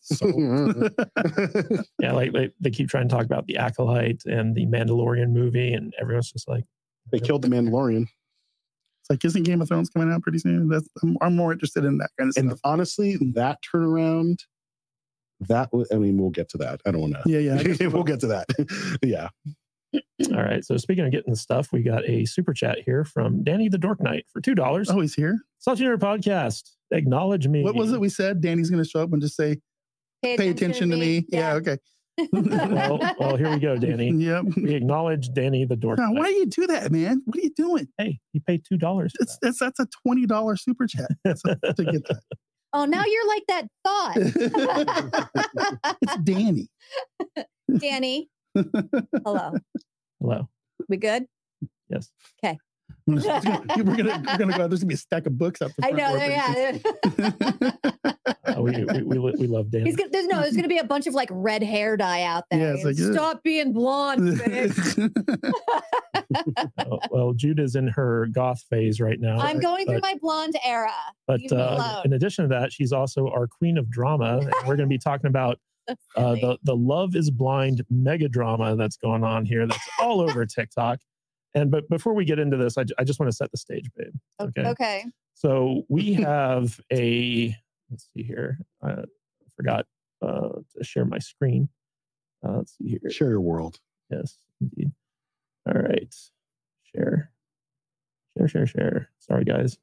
So, Yeah, like they keep trying to talk about the Acolyte and the Mandalorian movie, and everyone's just like, They killed the Mandalorian. it's like, isn't Game of Thrones coming out pretty soon? I'm more interested in that kind of And stuff. honestly, that turnaround, we'll get to that. I don't want to. Yeah, I guess We'll get to that. Yeah. all right. So speaking of getting the stuff, we got a super chat here from Danny the Dork Knight for $2. Oh, he's here. Such Nerd Podcast. Acknowledge me. What was it we said? Danny's going to show up and just say, pay attention to me. Yeah, okay. Well, here we go, Danny. Yep. We acknowledge Danny the Dork Now, Knight. why do you do that, man? What are you doing? Hey, he paid $2 for that. That's a $20 super chat. To get that. Oh, now you're like that thought. It's Danny. Danny. Hello. Hello. We good? Yes. We're gonna go out. There's gonna be a stack of books up the I front know. door. We love Danny. There's going to be a bunch of like red hair dye out there. Yeah, it's like, yeah. Stop being blonde, bitch. Well, Jude is in her goth phase right now. I'm going through but- my blonde era. But Leave me alone. in addition to that, she's also our queen of drama. And we're going to be talking about the Love is Blind mega drama that's going on here. That's all over TikTok. But before we get into this, I just want to set the stage, babe. Okay. Okay. So we have let's see here. I forgot to share my screen. Let's see here. Share your world. Yes, indeed. All right. Share. Sorry, guys.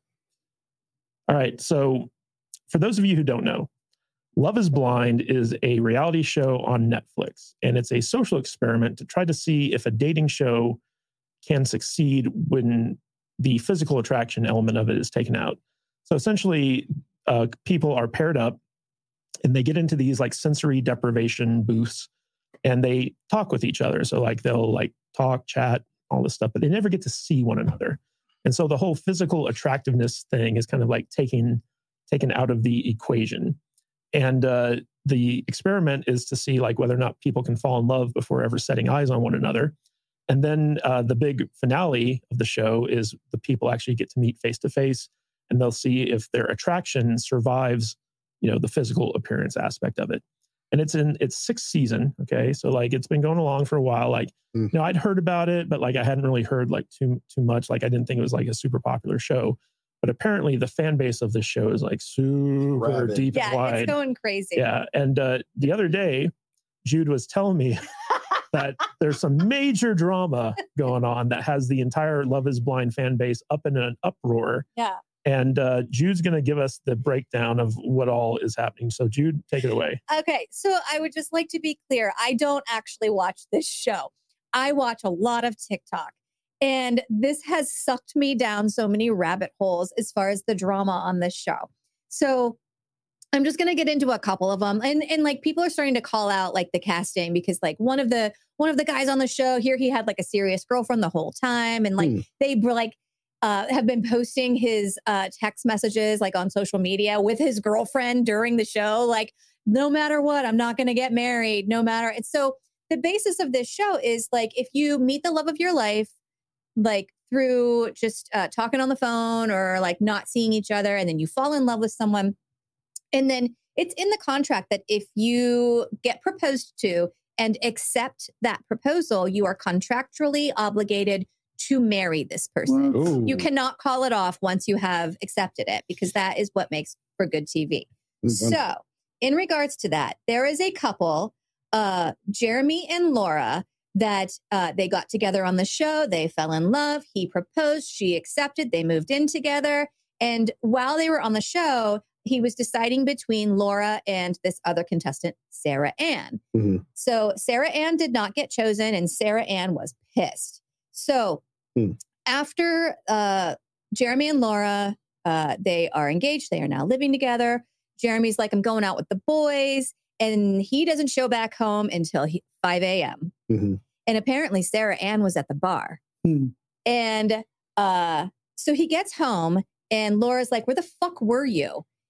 All right. So for those of you who don't know, Love is Blind is a reality show on Netflix, and it's a social experiment to try to see if a dating show can succeed when the physical attraction element of it is taken out. So essentially, people are paired up and they get into these like sensory deprivation booths and they talk with each other. So like they'll like talk, chat, all this stuff, but they never get to see one another. And so the whole physical attractiveness thing is kind of like taken out of the equation. And the experiment is to see like whether or not people can fall in love before ever setting eyes on one another. And then the big finale of the show is the people actually get to meet face to face, and they'll see if their attraction survives, the physical appearance aspect of it. And it's in its 6th season. Okay, so like it's been going along for a while. Like, I'd heard about it, but like I hadn't really heard like too much. Like I didn't think it was like a super popular show. But apparently the fan base of this show is like super Rabid. deep and Yeah, wide. it's going crazy. Yeah, and the other day, Jude was telling me that there's some major drama going on that has the entire Love is Blind fan base up in an uproar. Yeah. And Jude's going to give us the breakdown of what all is happening. So Jude, take it away. Okay, so I would just like to be clear. I don't actually watch this show. I watch a lot of TikTok. And this has sucked me down so many rabbit holes as far as the drama on this show. So I'm just going to get into a couple of them. And like people are starting to call out like the casting because like one of the guys on the show here, he had like a serious girlfriend the whole time. And like they were like, have been posting his text messages like on social media with his girlfriend during the show. Like, no matter what, I'm not going to get married, no matter. And so the basis of this show is like, if you meet the love of your life, like through just talking on the phone or like not seeing each other, and then you fall in love with someone, and then it's in the contract that if you get proposed to and accept that proposal, you are contractually obligated to marry this person. Ooh. You cannot call it off once you have accepted it, because that is what makes for good TV. So in regards to that, there is a couple, Jeremy and Laura, that they got together on the show. They fell in love. He proposed. She accepted. They moved in together. And while they were on the show, he was deciding between Laura and this other contestant, Sarah Ann. Mm-hmm. So Sarah Ann did not get chosen, and Sarah Ann was pissed. So after Jeremy and Laura, they are engaged. They are now living together. Jeremy's like, I'm going out with the boys. And he doesn't show back home until 5 a.m. Mm-hmm. And apparently Sarah Ann was at the bar. And so he gets home and Laura's like, where the fuck were you?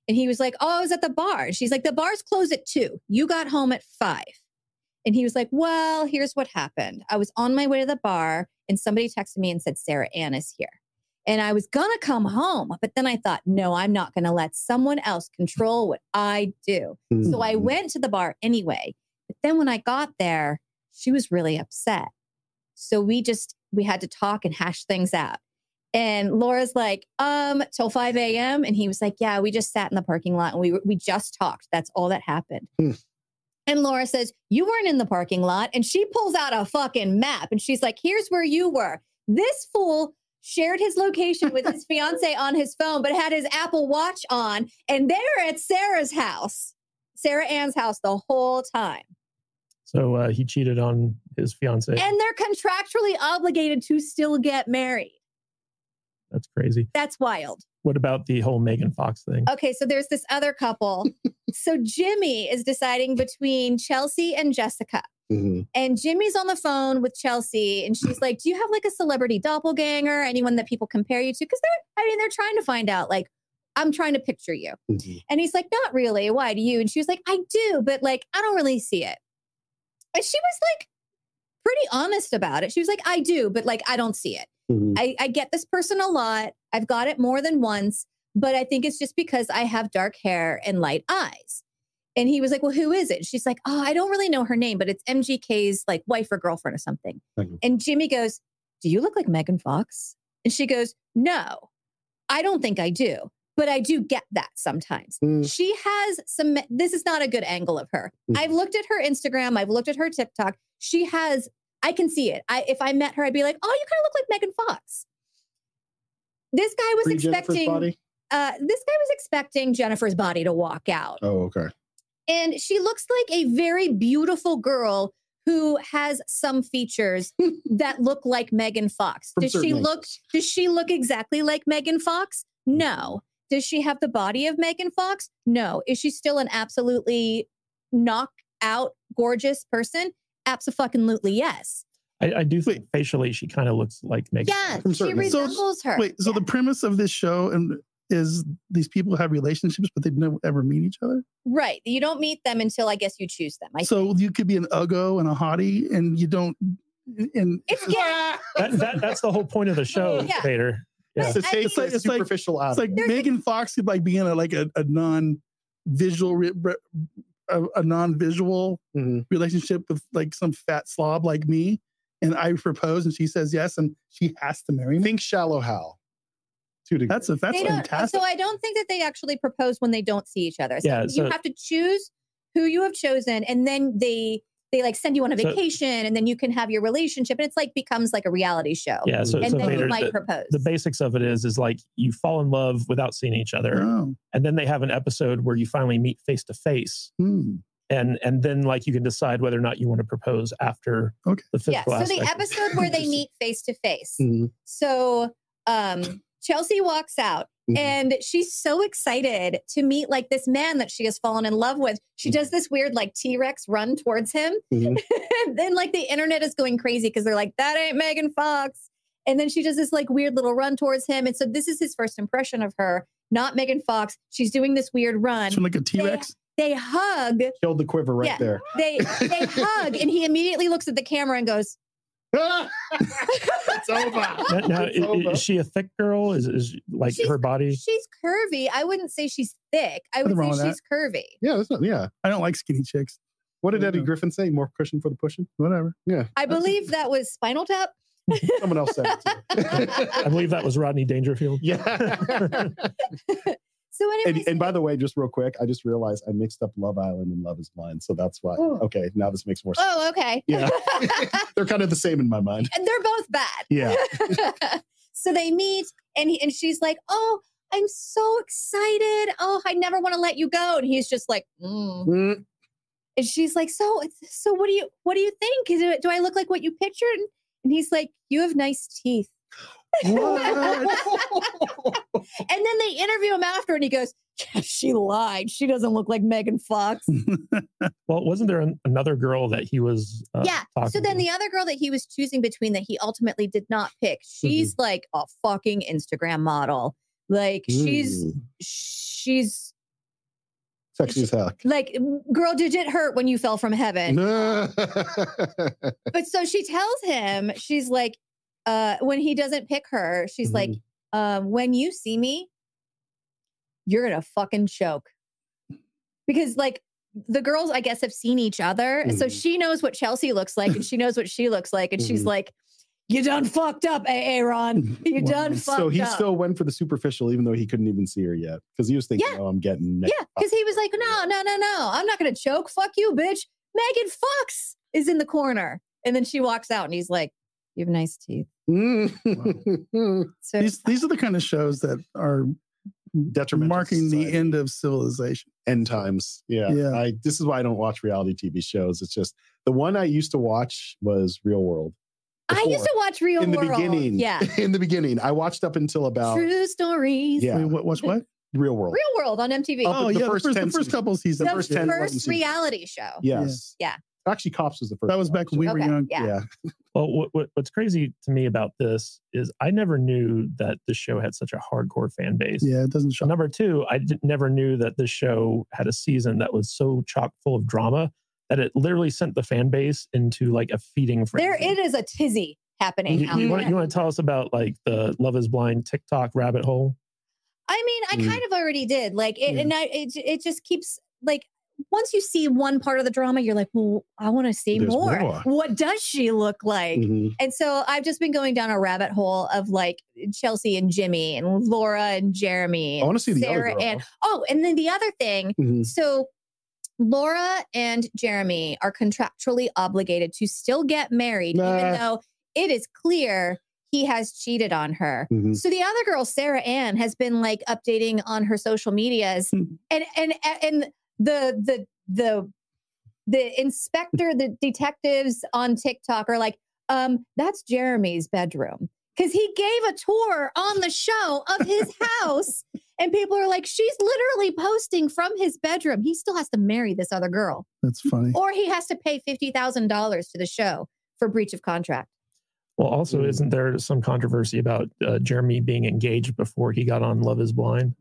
And he was like, oh, I was at the bar. And she's like, the bars close at 2. You got home at 5. And he was like, well, here's what happened. I was on my way to the bar and somebody texted me and said, Sarah Ann is here. And I was going to come home. But then I thought, no, I'm not going to let someone else control what I do. So I went to the bar anyway. But then when I got there, she was really upset. So we had to talk and hash things out. And Laura's like, till 5 a.m. And he was like, yeah, we just sat in the parking lot and we just talked. That's all that happened. And Laura says, you weren't in the parking lot. And she pulls out a fucking map. And she's like, here's where you were. This fool shared his location with his fiance on his phone, but had his Apple Watch on. And they're at Sarah's house, Sarah Ann's house the whole time. So he cheated on his fiance. And they're contractually obligated to still get married. That's crazy. That's wild. What about the whole Megan Fox thing? Okay, so there's this other couple. So Jimmy is deciding between Chelsea and Jessica. And Jimmy's on the phone with Chelsea and she's like, do you have like a celebrity doppelganger? Anyone that people compare you to? Because they're trying to find out, like, I'm trying to picture you. And he's like, not really. Why do you? And she was like, I do, but like, I don't really see it. And she was like pretty honest about it. She was like, I do, but like, I don't see it. I get this person a lot. I've got it more than once, but I think it's just because I have dark hair and light eyes. And he was like, well, who is it? She's like, oh, I don't really know her name, but it's MGK's like wife or girlfriend or something. And Jimmy goes, do you look like Megan Fox? And she goes, no, I don't think I do, but I do get that sometimes. She has some, this is not a good angle of her. I've looked at her Instagram. I've looked at her TikTok. She has, I can see it. If I met her, I'd be like, oh, you kind of look like Megan Fox. This guy was expecting Jennifer's body to walk out. Oh, okay. And she looks like a very beautiful girl who has some features that look like Megan Fox. Does she look exactly like Megan Fox? No. Does she have the body of Megan Fox? No. Is she still an absolutely knockout gorgeous person? Absolutely yes. I do think facially she kind of looks like Megan. Yeah, she resembles her. So the premise of this show is these people have relationships, but they never ever meet each other? Right. You don't meet them until I guess you choose them. So you could be an uggo and a hottie and you don't... That's the whole point of the show, Vader. Yeah. It's like superficial. It's like Megan Fox could like be in a non-visual relationship with like some fat slob like me, and I propose and she says yes, and she has to marry me. Think Shallow Hal. That's fantastic. So I don't think that they actually propose when they don't see each other. So you have to choose who you have chosen, and then they like send you on a vacation, and then you can have your relationship, and it's like becomes like a reality show. Yeah, and then Vader, you might propose. The basics of it is like you fall in love without seeing each other, and then they have an episode where you finally meet face to face, and then like you can decide whether or not you want to propose after the physical aspect. So the episode where they meet face to face. So Chelsea walks out. And she's so excited to meet like this man that she has fallen in love with. She does this weird like T-Rex run towards him. And then like the internet is going crazy because they're like, that ain't Megan Fox. And then she does this like weird little run towards him. And so this is his first impression of her, not Megan Fox. She's doing this weird run. She's like a T-Rex. They hug. Killed the quiver right there. They hug and he immediately looks at the camera and goes, it's over. Now, is she a thick girl? Is like her body? She's curvy. I wouldn't say she's thick. I would say she's curvy. Yeah, I don't like skinny chicks. What did Eddie Griffin say? More cushion for the pushing? Whatever. Yeah. I believe that was Spinal Tap. Someone else said it too. I believe that was Rodney Dangerfield. Yeah. So anyways, and by the way, just real quick, I just realized I mixed up Love Island and Love Is Blind. So that's why. Okay, now this makes more sense. Oh, okay. Yeah. They're kind of the same in my mind. And they're both bad. Yeah. So they meet and she's like, oh, I'm so excited. Oh, I never want to let you go. And he's just like, And she's like, so what do you think? Do I look like what you pictured? And he's like, you have nice teeth. And then they interview him after and he goes, yeah, she lied. She doesn't look like Megan Fox. Well, wasn't there another girl that he was so then the other girl that he was choosing between that he ultimately did not pick, she's like a fucking Instagram model. Like she's Sexy as heck. Like, girl, did it hurt when you fell from heaven? But so she tells him, she's like, when he doesn't pick her, she's like, when you see me, you're gonna fucking choke. Because like the girls, I guess, have seen each other. So she knows what Chelsea looks like and she knows what she looks like. And she's like, you done fucked up, Aaron. You done fucked up. So he still went for the superficial, even though he couldn't even see her yet. Because he was thinking, oh, I'm getting... Yeah, because he was like, no. I'm not going to choke. Fuck you, bitch. Megan Fox is in the corner. And then she walks out and he's like, you have nice teeth. So These are the kind of shows that are detrimental marking to the society. end of civilization. End times. Yeah. This is why I don't watch reality TV shows. It's just the one I used to watch was Real World. I used to watch Real in World. the beginning. Yeah. In the beginning. I watched up until about True Stories. Yeah. Wait, what's what? Real World. Real World on MTV. Oh, Oh, the yeah, first the 10 first couple seasons. The first 10 wasn't first seen. reality show. Yes. Yeah. Actually, Cops was the first. That was back when we were Okay, young. yeah. Well, what's crazy to me about this is I never knew that this show had such a hardcore fan base. Yeah, it doesn't show. Number two, never knew that this show had a season that was so chock full of drama that it literally sent the fan base into like a feeding frenzy. There it is a tizzy happening out You there. want to tell us about like the Love Is Blind TikTok rabbit hole? I mean, I kind of already did. Like it, and it just keeps like once you see one part of the drama, you're like, well, I want to see There's more. more. What does she look like? Mhm. And so I've just been going down a rabbit hole of like Chelsea and Jimmy and Laura and Jeremy. I want to see the other Sarah girl. and then the other thing. Mhm. So Laura and Jeremy are contractually obligated to still get married, even Nah. though it is clear he has cheated on her. Mhm. So the other girl, Sarah Ann, has been like updating on her social medias, and the inspector, the detectives on TikTok are like, that's Jeremy's bedroom. Because he gave a tour on the show of his house. And people are like, she's literally posting from his bedroom. He still has to marry this other girl. That's funny. Or he has to pay $50,000 to the show for breach of contract. Well, also, isn't there some controversy about Jeremy being engaged before he got on Love Is Blind?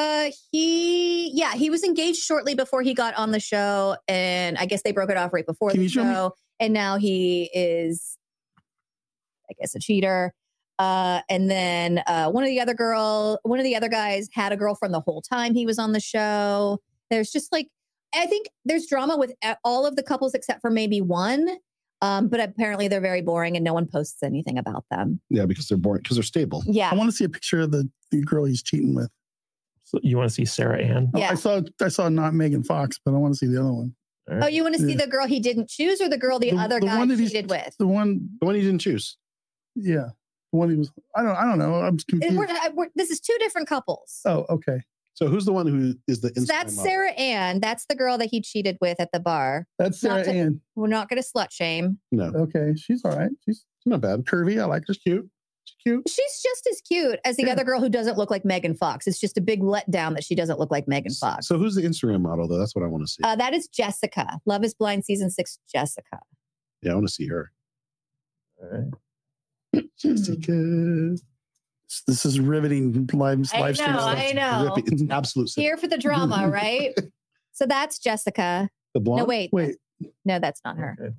He was engaged shortly before he got on the show. And I guess they broke it off right before Can the you show me? show. And now he is, I guess, a cheater. And then one of the other guys had a girlfriend the whole time he was on the show. There's just like, I think there's drama with all of the couples except for maybe one. But apparently they're very boring and no one posts anything about them. Yeah, because they're boring. Because they're stable. Yeah. I want to see a picture of the girl he's cheating with. So you want to see Sarah Ann? Yeah. I saw not Megan Fox, but I want to see the other one. Oh, you want to see the girl he didn't choose or the girl the other guy one that he's- cheated with? The one, The one he didn't choose. yeah, the one he was. I don't know. I'm confused. This is two different couples. Oh, okay. So who's the one who is the So Instagram that's model? Sarah Ann. That's the girl that he cheated with at the bar. That's Not Sarah to- Ann. We're not going to slut shame. No, Okay, she's all right. She's not bad. curvy. I like her. She's cute. She's cute. She's just as cute as the Yeah. other girl who doesn't look like Megan Fox. It's just a big letdown that she doesn't look like Megan Fox. So who's the Instagram model though? That's what I want to see. That is Jessica. Love is Blind season 6, Jessica. Yeah, I want to see her. All right. Jessica. This is riveting live I stream. know, stuff. I know. It's absolute. Here for the drama, right? So that's Jessica. The blonde. No, wait. Wait, No, that's not her. Okay.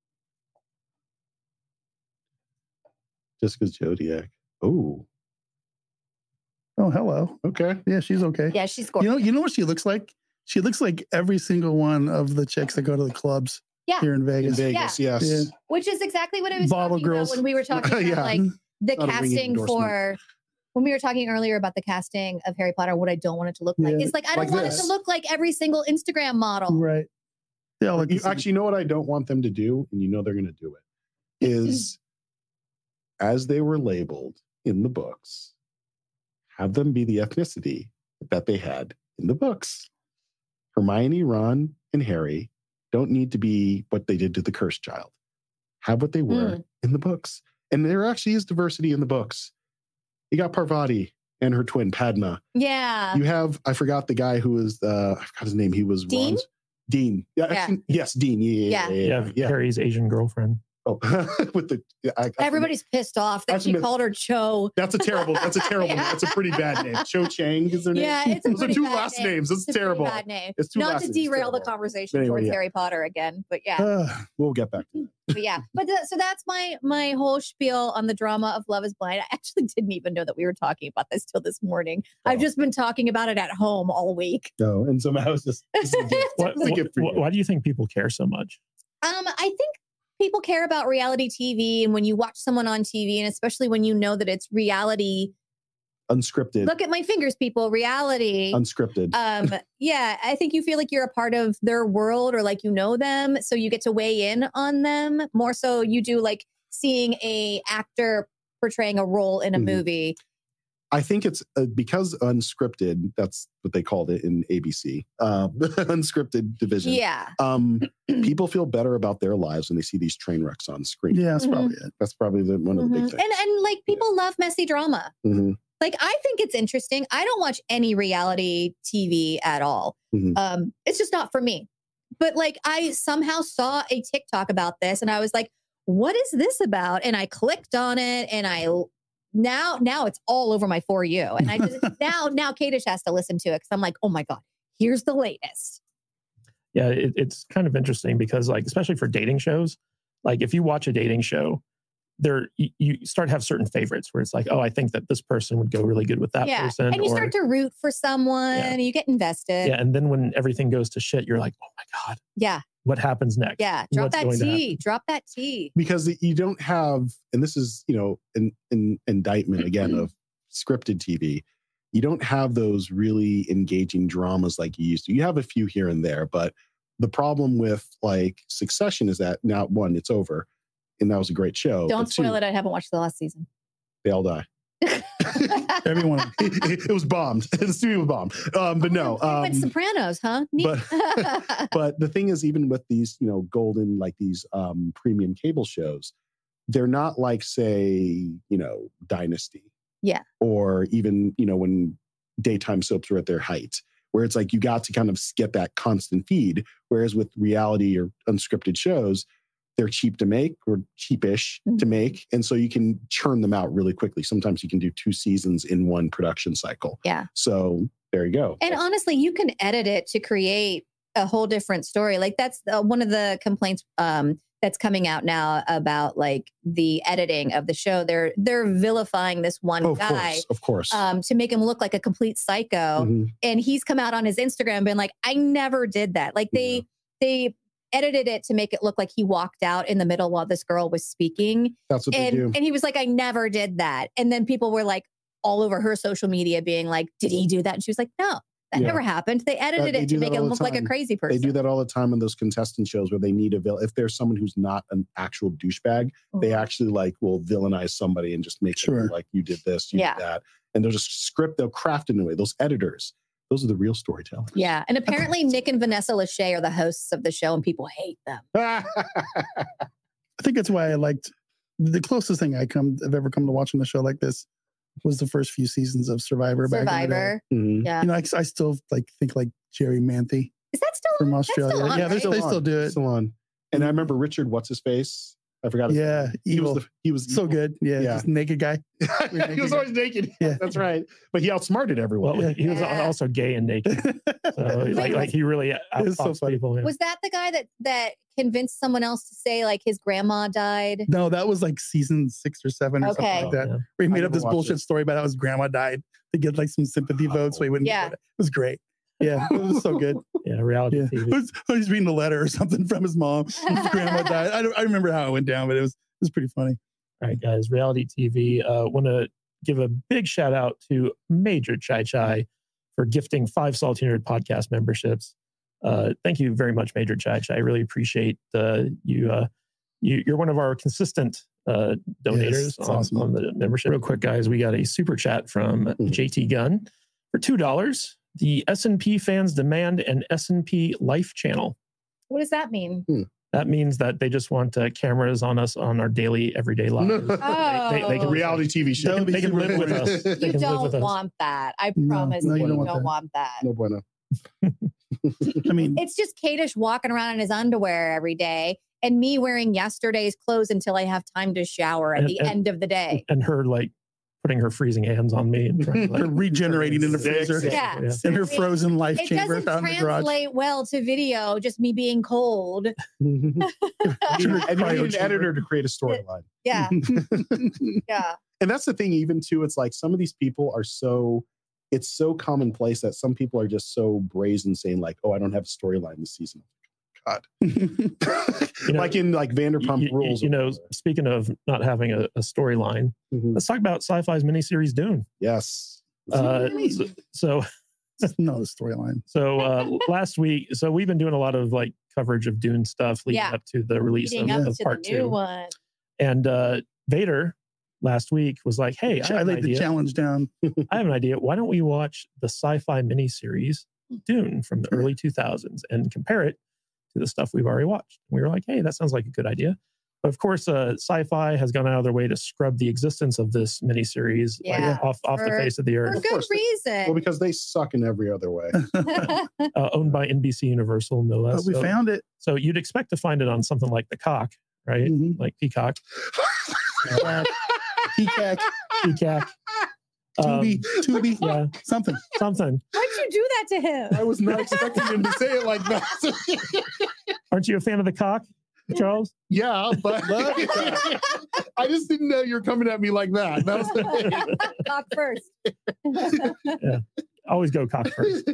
Jessica Zodiac. Oh, oh hello. okay. Yeah, she's okay. Yeah, she's gorgeous. You know what she looks like? She looks like every single one of the chicks that go to the clubs Yeah. here in In Vegas. Vegas, Yeah. yes. Which is exactly what I was Bottle talking girls. about when we were talking about Yeah. like the Not a ringing casting endorsement. for when we were talking earlier about the casting of Harry Potter, what I don't want it to look like. Yeah. It's like I don't Like want it this. to look like every single Instagram model. Right. They all look You the same. actually know what I don't want them to do, and you know they're going to do it, is as they were labeled in the books, have them be the ethnicity that they had in the books. Hermione, Ron, and Harry don't need to be what they did to the cursed child. Have what they were in the books. And there actually is diversity in the books. You got Parvati and her twin, Padma. Yeah. You have, I forgot the guy who was, I forgot his name. He was Dean? Ron's. Dean. Yeah, Yeah. actually, yes, Dean. Yeah. Yeah, Harry's Asian girlfriend. Oh, with the Everybody's pissed off that she called her Cho. That's a terrible. That's a pretty bad name. Cho Chang is their name. Yeah, it's a Those are pretty two bad last name. names. That's It's a terrible. pretty bad name. It's two Not last to names. derail the Terrible. conversation Anyway, towards yeah. Harry Potter again, but yeah. We'll get back to that. But yeah, so that's my whole spiel on the drama of Love is Blind. I actually didn't even know that we were talking about this till this morning. I've just been talking about it at home all week. No, and somehow it's just this is a gift. It's a gift for you. Why do you think people care so much? I think people care about reality TV, and when you watch someone on TV, and especially when you know that it's reality. Unscripted. Look at my fingers, people. Reality. Unscripted. Yeah, I think you feel like you're a part of their world, or like you know them, so you get to weigh in on them more so you do like seeing a actor portraying a role in a movie. I think it's because unscripted. That's what they called it in ABC, unscripted division. Yeah. People feel better about their lives when they see these train wrecks on screen. Yeah, that's probably it. That's probably one of the big things. And like people love messy drama. Like, I think it's interesting. I don't watch any reality TV at all. It's just not for me. But like, I somehow saw a TikTok about this and I was like, what is this about? And I clicked on it and now it's all over my For You. And I just, now Kadish has to listen to it because I'm like, oh my God, here's the latest. Yeah, it's kind of interesting because like, especially for dating shows, like if you watch a dating show, you start to have certain favorites where it's like, oh, I think that this person would go really good with that person. And you start to root for someone and you get invested. Yeah. And then when everything goes to shit, you're like, oh my God. Yeah. What happens next? Yeah. Drop that tea. Because you don't have, and this is, an indictment again of scripted TV. You don't have those really engaging dramas like you used to. You have a few here and there, but the problem with like Succession is that now, one, it's over. And that was a great show. Don't spoil it. I haven't watched the last season. They all die. Everyone. It was bombed. The studio was bombed. But no. Went Sopranos, huh? But the thing is, even with these, golden, like these premium cable shows, they're not like, say, Dynasty. Yeah. Or even, when daytime soaps were at their height, where it's like you got to kind of get that constant feed. Whereas with reality or unscripted shows, they're cheap to make or cheapish to make. And so you can churn them out really quickly. Sometimes you can do 2 seasons in one production cycle. Yeah. So there you go. And honestly, you can edit it to create a whole different story. Like that's one of the complaints that's coming out now about like the editing of the show. They're vilifying this one guy. Of course. To make him look like a complete psycho. And he's come out on his Instagram being like, I never did that. Like they edited it to make it look like he walked out in the middle while this girl was speaking. That's what they do. And he was like, I never did that. And then people were like all over her social media being like, did he do that? And she was like, no, that never happened. They edited it to make him look like a crazy person. They do that all the time on those contestant shows where they need if there's someone who's not an actual douchebag, they actually will villainize somebody and just make sure like you did this, you did that. And they'll just they'll craft it in a way. Those editors, those are the real storytellers. Yeah. And apparently Nick and Vanessa Lachey are the hosts of the show and people hate them. I think that's why I liked the closest thing I've ever come to watching a show like this was the first few seasons of Survivor. Back in the day. Yeah. I still think like Jerry Manthe. Is that still from Australia? Still on, yeah, they still do it. Still on. And I remember Richard, what's his face? I forgot his name. Evil. He was so good. Yeah, just naked guy. He was always naked. Yeah, that's right. But he outsmarted everyone. Well, he was also gay and naked. So like he really outfoxed people. Yeah. Was that the guy that convinced someone else to say like his grandma died? No, that was like season 6 or 7 or something like that. Yeah. Where he made up this bullshit story about how his grandma died to get like some sympathy votes. So he wouldn't. Yeah, it was great. Yeah, it was so good. Yeah, reality TV. He's reading a letter or something from his mom. His grandma died. I remember how it went down, but it was pretty funny. All right, guys, reality TV. Want to give a big shout out to Major Chai Chai for gifting 5 Salty Nerd podcast memberships. Thank you very much, Major Chai Chai. I really appreciate you. You're one of our consistent donators on the membership. Real quick, guys, we got a super chat from JT Gunn for $2. The S&P fans demand an S&P Life channel. What does that mean? That means that they just want cameras on us on our daily, everyday lives. They can reality TV show. They can live with us. You don't want that. I promise you don't want that. No bueno. I mean, it's just Kadish walking around in his underwear every day. and me wearing yesterday's clothes until I have time to shower at the end of the day. And her like putting her freezing hands on me and trying to, like, Her regenerating in the freezer. Yeah. In her frozen life It chamber doesn't out in the garage. translate well to video, just me being cold. And you need an editor to create a storyline. Yeah. Yeah. And that's the thing, even too, it's like some of these people are it's so commonplace that some people are just so brazen saying like, oh, I don't have a storyline this season. God. Like in like Vanderpump Rules. Speaking of not having a storyline, let's talk about Sci-Fi's miniseries Dune. Yes. So No, the storyline. So last week, so we've been doing a lot of like coverage of Dune stuff leading up to the release of part 2. One. And Vader last week was like, hey, I laid the challenge down. I have an idea. Why don't we watch the Sci-Fi miniseries Dune from the early 2000s and compare it to the stuff we've already watched? And we were like, hey, that sounds like a good idea. But of course, Sci-Fi has gone out of their way to scrub the existence of this miniseries off the face of the earth. For good reason. Well, because they suck in every other way. Owned by NBC Universal, no less. But we found it. So you'd expect to find it on something like the Cock, right? Like Peacock. Peacock. Tubi. Yeah. Something. Why'd you do that to him? I was not expecting him to say it like that. Aren't you a fan of the Cock, Charles? Yeah, but I just didn't know you were coming at me like that. That was the Cock first. Yeah. Always go Cock first.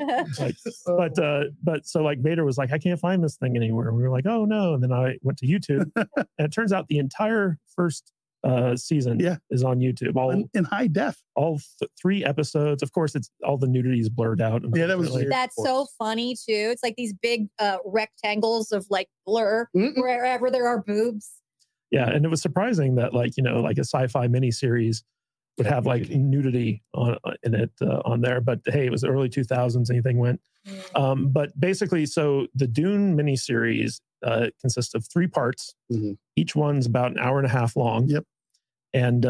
But so like Vader was like, I can't find this thing anywhere. And we were like, oh no. And then I went to YouTube and it turns out the entire first season is on YouTube. All in high def. All 3 episodes. Of course, it's all the nudity is blurred out. Yeah, that was weird. That's so funny too. It's like these big rectangles of like blur wherever there are boobs. Yeah, and it was surprising that like a Sci-Fi miniseries would have like nudity in it on there. But hey, it was the early 2000s. Anything went. But basically, so the Dune miniseries consists of 3 parts. Each one's about an hour and a half long. Yep. And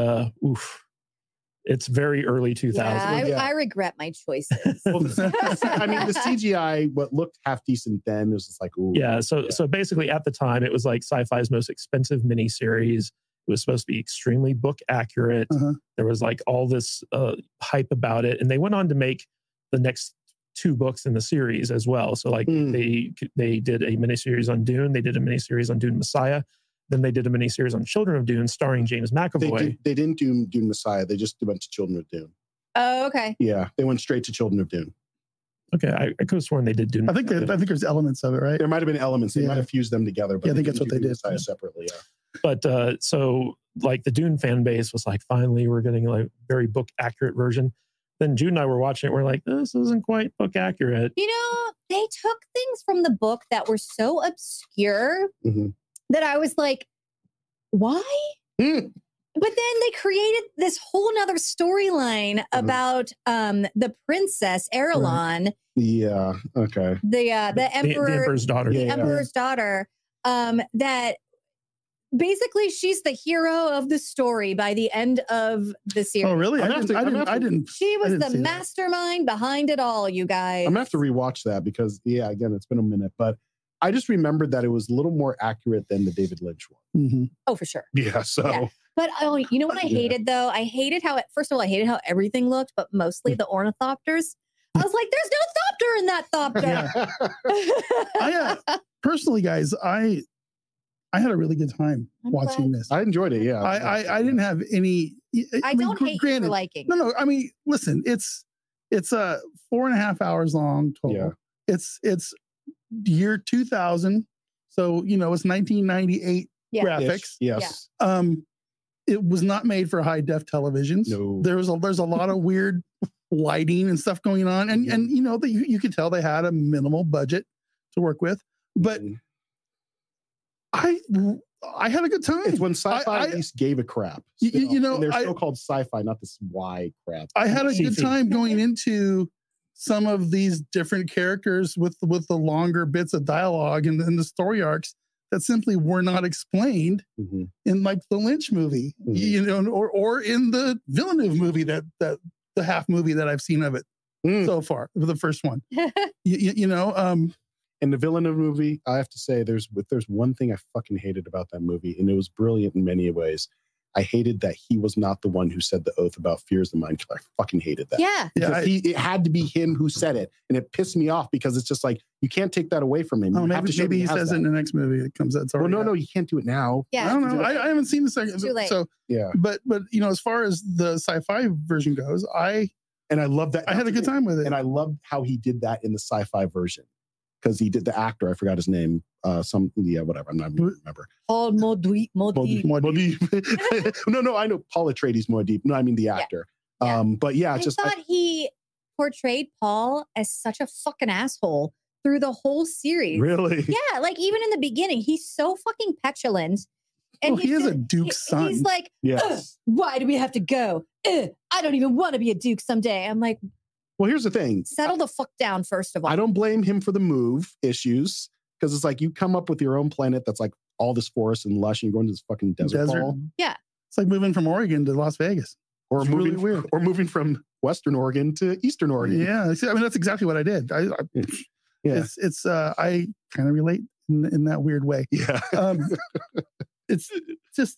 it's very early 2000s. Yeah, I regret my choices. I mean, the CGI, what looked half decent then, was just like, ooh. Yeah. So basically, at the time, it was like Sci-Fi's most expensive miniseries. It was supposed to be extremely book accurate. There was like all this hype about it, and they went on to make the next 2 books in the series as well. So like they did a miniseries on Dune. They did a miniseries on Dune Messiah. Then they did a miniseries on Children of Dune starring James McAvoy. They didn't do Dune Messiah. They just went to Children of Dune. Oh, okay. Yeah, they went straight to Children of Dune. Okay, I could have sworn they did Dune. I think there's elements of it, right? There might have been elements. They might have fused them together. But I think that's what they did. Messiah separately. Yeah. But so like the Dune fan base was like, finally, we're getting like a very book accurate version. Then Jude and I were watching it. We're like, this isn't quite book accurate. They took things from the book that were so obscure that I was like, why? But then they created this whole nother storyline about the princess Erelon. Yeah. Okay. The emperor's daughter. The emperor's daughter. That basically she's the hero of the story by the end of the series. Oh, really? I didn't. She was the mastermind behind it all, you guys. I'm gonna have to rewatch that because, again, it's been a minute, but I just remembered that it was a little more accurate than the David Lynch one. Oh, for sure. Yeah. So. Yeah. But you know what I hated though? I hated how first of all, I hated how everything looked, but mostly the ornithopters. I was like, there's no thopter in that thopter. Personally, guys, I had a really good time watching this. I enjoyed it. Yeah. I didn't have any. I don't hate you for liking. No. I mean, listen, it's 4.5 hours long total. Yeah. It's year 2000. So, it's 1998 graphics. Yes. Yeah. It was not made for high def televisions. No. There's a lot of weird lighting and stuff going on. And you could tell they had a minimal budget to work with. But I had a good time. It's when Sci-Fi at least gave a crap. They're so-called Sci-Fi, not this Y crap. I had a good time going into some of these different characters with the longer bits of dialogue and the story arcs that simply were not explained in like the Lynch movie, or in the Villeneuve movie, that the half movie that I've seen of it so far, the first one. In the Villeneuve movie, I have to say, there's one thing I fucking hated about that movie, and it was brilliant in many ways. I hated that he was not the one who said the oath about fear is the mind killer. I fucking hated that. Yeah. Because it had to be him who said it. And it pissed me off because it's just like, you can't take that away from him. Oh, You have to show maybe he has says that. it in the next movie that comes out. Well, no, you can't do it now. Yeah. I don't know. I haven't seen the second. Too late. So Yeah. but as far as the sci-fi version goes, I love that. had a good time with it. And I loved how he did that in the sci-fi version. Because he did the actor, I forgot his name. Whatever. I'm not even remember. Paul Modip. No, I know Paul Atreides Muad'Dib. No, I mean the actor. Yeah. But yeah, I thought he portrayed Paul as such a fucking asshole through the whole series. Really? Yeah, like even in the beginning, he's so fucking petulant. And Well, he is a Duke's son. He's like, Yes. why do we have to go? I don't even want to be a Duke someday. I'm like, Well, here's the thing. settle the fuck down, first of all. I don't blame him for the move issues because it's like you come up with your own planet that's like all this forest and lush, and you're going to this fucking desert. ball. Yeah. It's like moving from Oregon to Las Vegas. Or It's moving really weird. or moving from Western Oregon to Eastern Oregon. Yeah, see, I mean that's exactly what I did. Yeah. It's I kind of relate in that weird way. Yeah. It's just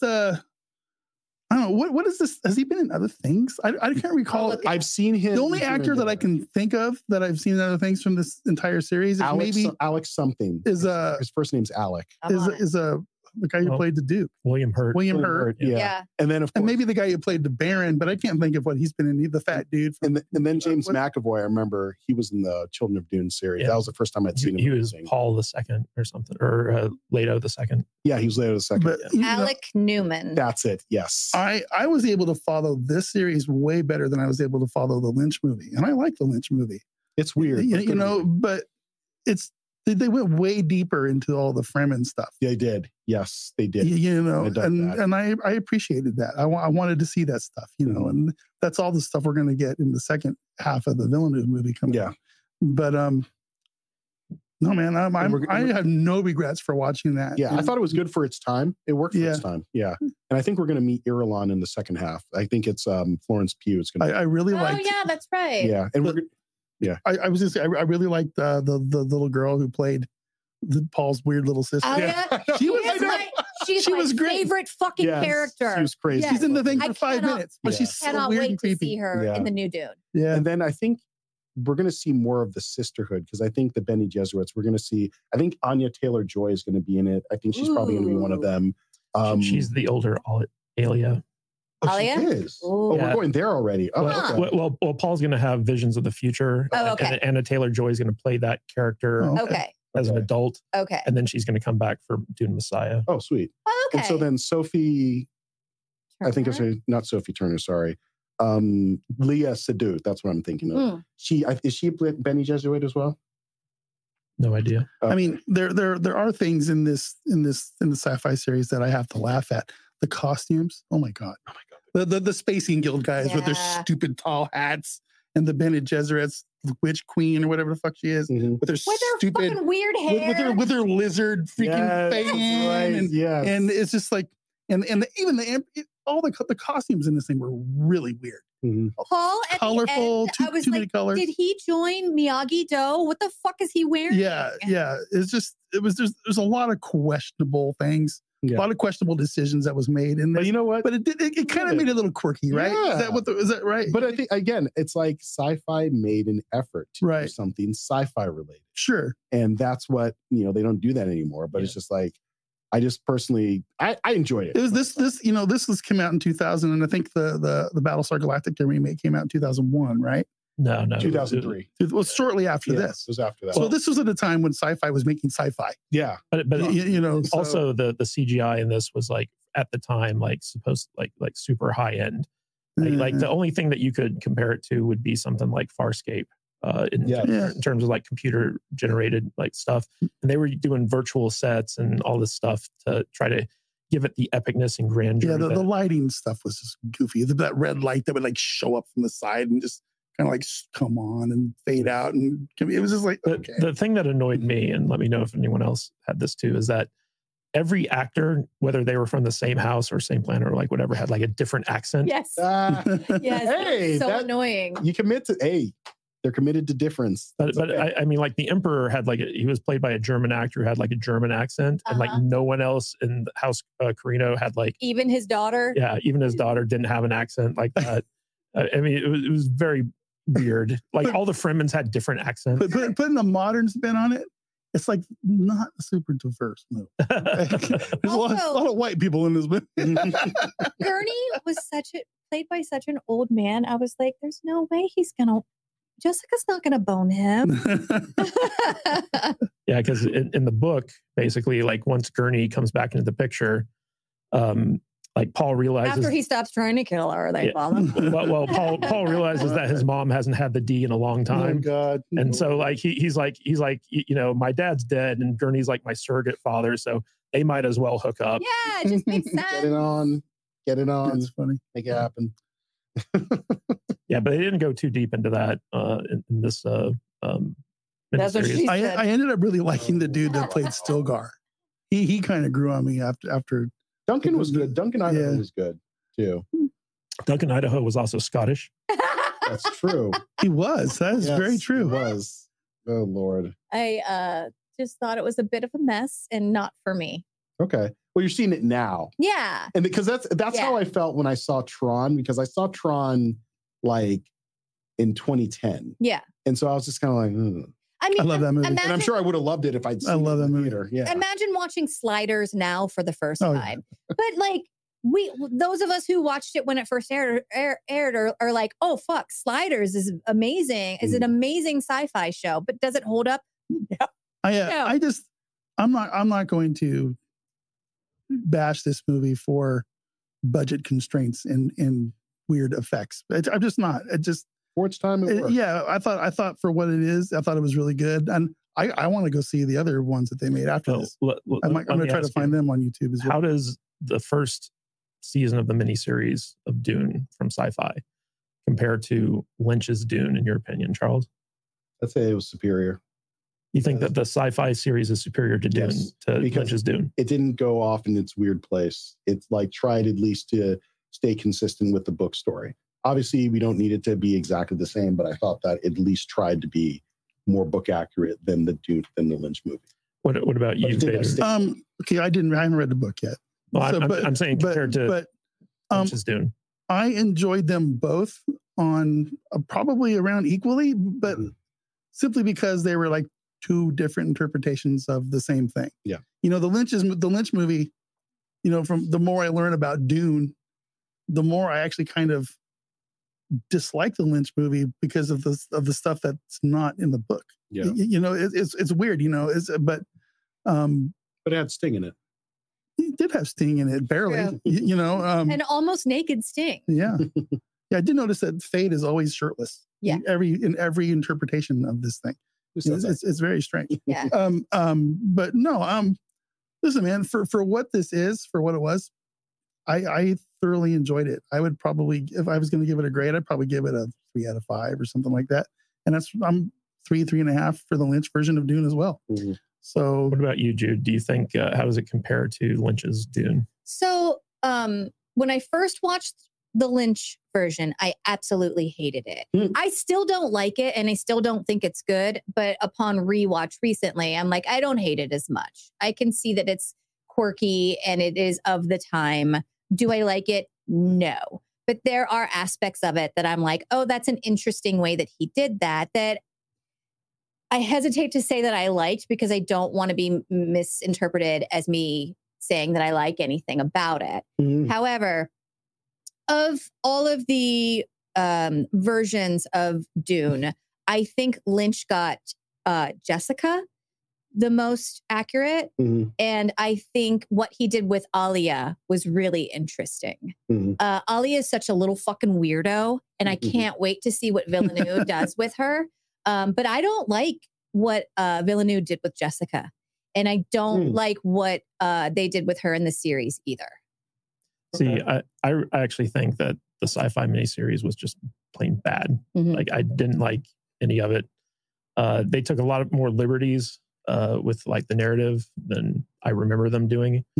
I don't know what is this? Has he been in other things? I can't recall. I've seen him. The only actor that I can think of that I've seen in other things from this entire series is Alex something. his first name's Alec. I'm on it. is the guy who played the Duke, William Hurt. William Hurt, Yeah. Yeah. And then of course, and maybe the guy who played the Baron, but I can't think of what he's been in. The fat dude. and then James what- McAvoy. I remember he was in the Children of Dune series. Yeah. That was the first time I'd seen him. He in was anything. Paul II or something, or Leto II. Yeah, he was later the second. But Yeah. you know, Alec Newman. That's it. Yes. I was able to follow this series way better than I was able to follow the Lynch movie, and I like the Lynch movie. It's weird. You know, but they went way deeper into all the Fremen stuff. They did. Yes, they did. You know, They dug that. and I appreciated that. I wanted to see that stuff, you know, and that's all the stuff we're going to get in the second half of the Villeneuve movie coming. Yeah. out. But no, man, I have no regrets for watching that. Yeah, I thought it was good for its time. It worked for Yeah. its time. Yeah. And I think we're going to meet Irulan in the second half. I think it's Florence Pugh. It's going to I really Oh, liked. yeah, that's right. Yeah. And we're I was just say I really liked the little girl who played Paul's weird little sister. Alia, She was- she's she my was great. favorite fucking Yes, character. She was crazy. Yeah. She's in the thing I for 5 cannot- minutes, but Yeah. she's so Cannot weird wait and to creepy. see her Yeah. in the new Dune. Yeah. And then I think we're going to see more of the sisterhood because I think the Bene Gesserits, we're going to see, I think Anya Taylor-Joy is going to be in it. I think she's probably going to be one of them. She's the older Alia. Oh, she Alia? is. Ooh. Oh, Yeah. we're going there already. Oh, Huh. okay. Well, Paul's going to have visions of the future. Oh, okay. And Anna Taylor-Joy is going to play that character Oh. Okay. as an Okay. adult, Okay. and then she's going to come back for Dune Messiah. Oh, sweet. Oh, okay. And so then Sophie, I think it's Turner? not Sophie Turner, sorry. Leah Seydoux, that's what I'm thinking of. Mm. Is she Bene Gesserit as well? No idea. I mean, there are things in the sci-fi series that I have to laugh at. The costumes. Oh my god. The Spacing Guild guys with their Yeah. stupid tall hats, and the Bene Gesserit's witch queen or whatever the fuck she is Mhm. with her With her stupid fucking weird hair. with her lizard freaking Yes, fan, right, and, yes. and it's just like all the costumes in this thing were really weird, Mhm. Paul at colorful, the end, I was too many like, colors. did he join Miyagi-Do? What the fuck is he wearing? Yeah. There's a lot of questionable things, Yeah. a lot of questionable decisions that was made in But this. you know what? But it kind of made it a little quirky, right? Yeah. Is that right? But I think, again, it's like sci-fi made an effort to do Right. something sci-fi related. Sure. And that's what, they don't do that anymore. But it's just like, I just personally, I enjoyed it. It was this was came out in 2000, and I think the Battlestar Galactica remake came out in 2001, right? No. 2003. It was shortly after Yeah, this. It was after that. So this was at a time when sci-fi was making sci-fi. yeah. But So- also the CGI in this was like at the time like supposed like super high end. Like the only thing that you could compare it to would be something like Farscape. In terms of like computer generated like stuff, and they were doing virtual sets and all this stuff to try to give it the epicness and grandeur. yeah, the that- lighting stuff was just goofy. That red light that would like show up from the side and just kind of like come on and fade out, and it was just like okay. The thing that annoyed me, and let me know if anyone else had this too, is that every actor, whether they were from the same house or same planet or like whatever, had like a different accent. Yes. Ah, Yes. Hey, so that- annoying. you commit to, They're committed to difference. But Okay. I mean, like the Emperor had he was played by a German actor who had like a German accent, and like no one else in the House Carino had like Even his daughter. yeah, even his daughter didn't have an accent like that. I mean, it was very weird. Like all the Fremens had different accents. But putting a modern spin on it, it's like not a super diverse movie. There's a lot of white people in this movie. Gurney was played by such an old man. I was like, there's no way Jessica's not gonna bone him. Yeah, because in the book, basically, like once Gurney comes back into the picture, like Paul realizes After he stops trying to kill her, they fall in love. well, Paul realizes that his mom hasn't had the D in a long time. Oh God! And so like he's like, my dad's dead, and Gurney's like my surrogate father, so they might as well hook up. Yeah, it just makes sense. Get it on. That's funny. Make it happen. Yeah, but they didn't go too deep into that in this That's what miniseries. she I said. ended up really liking the dude that played Stilgar. He kind of grew on me after. Duncan was good. Duncan Idaho was good too. Duncan Idaho was also Scottish. That's true. He was. That is very Yes, true. He was. Oh Lord. I just thought it was a bit of a mess and not for me. Okay. Well, you're seeing it now. Yeah. And because that's how I felt when I saw Tron, because I saw Tron like in 2010. Yeah. And so I was just kind of like, I mean, I love that movie. and I'm sure I would have loved it if I'd seen I love it that in the movie. theater. Yeah. Imagine watching Sliders now for the first Oh, time. But like those of us who watched it when it first aired are like, oh fuck, Sliders is amazing. It's an amazing sci-fi show, but does it hold up? No. I'm not going to bash this movie for budget constraints and weird effects. I'm just not. It just for its time it worked. Yeah, I thought for what it is, I thought it was really good, and I want to go see the other ones that they made after this. I'm going to try to find them on YouTube as well. How does the first season of the miniseries of Dune from Sci-Fi compare to Lynch's Dune, in your opinion, Charles? I'd say it was superior. You think that the Sci-Fi series is superior to Dune, to Lynch's Dune? It didn't go off in its weird place. It's like tried at least to stay consistent with the book story. Obviously, we don't need it to be exactly the same, but I thought that at least tried to be more book accurate than the Lynch movie. What about you, Vader? Okay, I haven't read the book yet. Well, I'm saying compared to Lynch's Dune. I enjoyed them both on probably around equally, but simply because they were like two different interpretations of the same thing. Yeah. The Lynch movie, from the more I learn about Dune, the more I actually kind of dislike the Lynch movie because of the stuff that's not in the book. Yeah. It's weird, but it had Sting in it. It did have Sting in it, barely. Yeah. An almost naked Sting. Yeah. Yeah, I did notice that Fade is always shirtless. Yeah. In every interpretation of this thing. It's very strange. Yeah. But no, listen, man, for what this is, for what it was, I thoroughly enjoyed it. I would probably, if I was going to give it a grade, I'd probably give it a 3 out of 5 or something like that. And I'm 3.5 for the Lynch version of Dune as well. Mm-hmm. So what about you, Jude? Do you think, how does it compare to Lynch's Dune? So when I first watched the Lynch version, I absolutely hated it. I still don't like it and I still don't think it's good. But upon rewatch recently, I'm like, I don't hate it as much. I can see that it's quirky and it is of the time. Do I like it? No. But there are aspects of it that I'm like, oh, that's an interesting way that he did that I hesitate to say that I liked because I don't want to be misinterpreted as me saying that I like anything about it. Mm-hmm. However, of all of the versions of Dune, I think Lynch got Jessica the most accurate. Mm-hmm. And I think what he did with Alia was really interesting. Mm-hmm. Alia is such a little fucking weirdo, and I can't wait to see what Villeneuve does with her. But I don't like what Villeneuve did with Jessica. And I don't like what they did with her in the series either. See, I actually think that the Sci-Fi miniseries was just plain bad. Mm-hmm. Like, I didn't like any of it. They took a lot of more liberties with like the narrative than I remember them doing.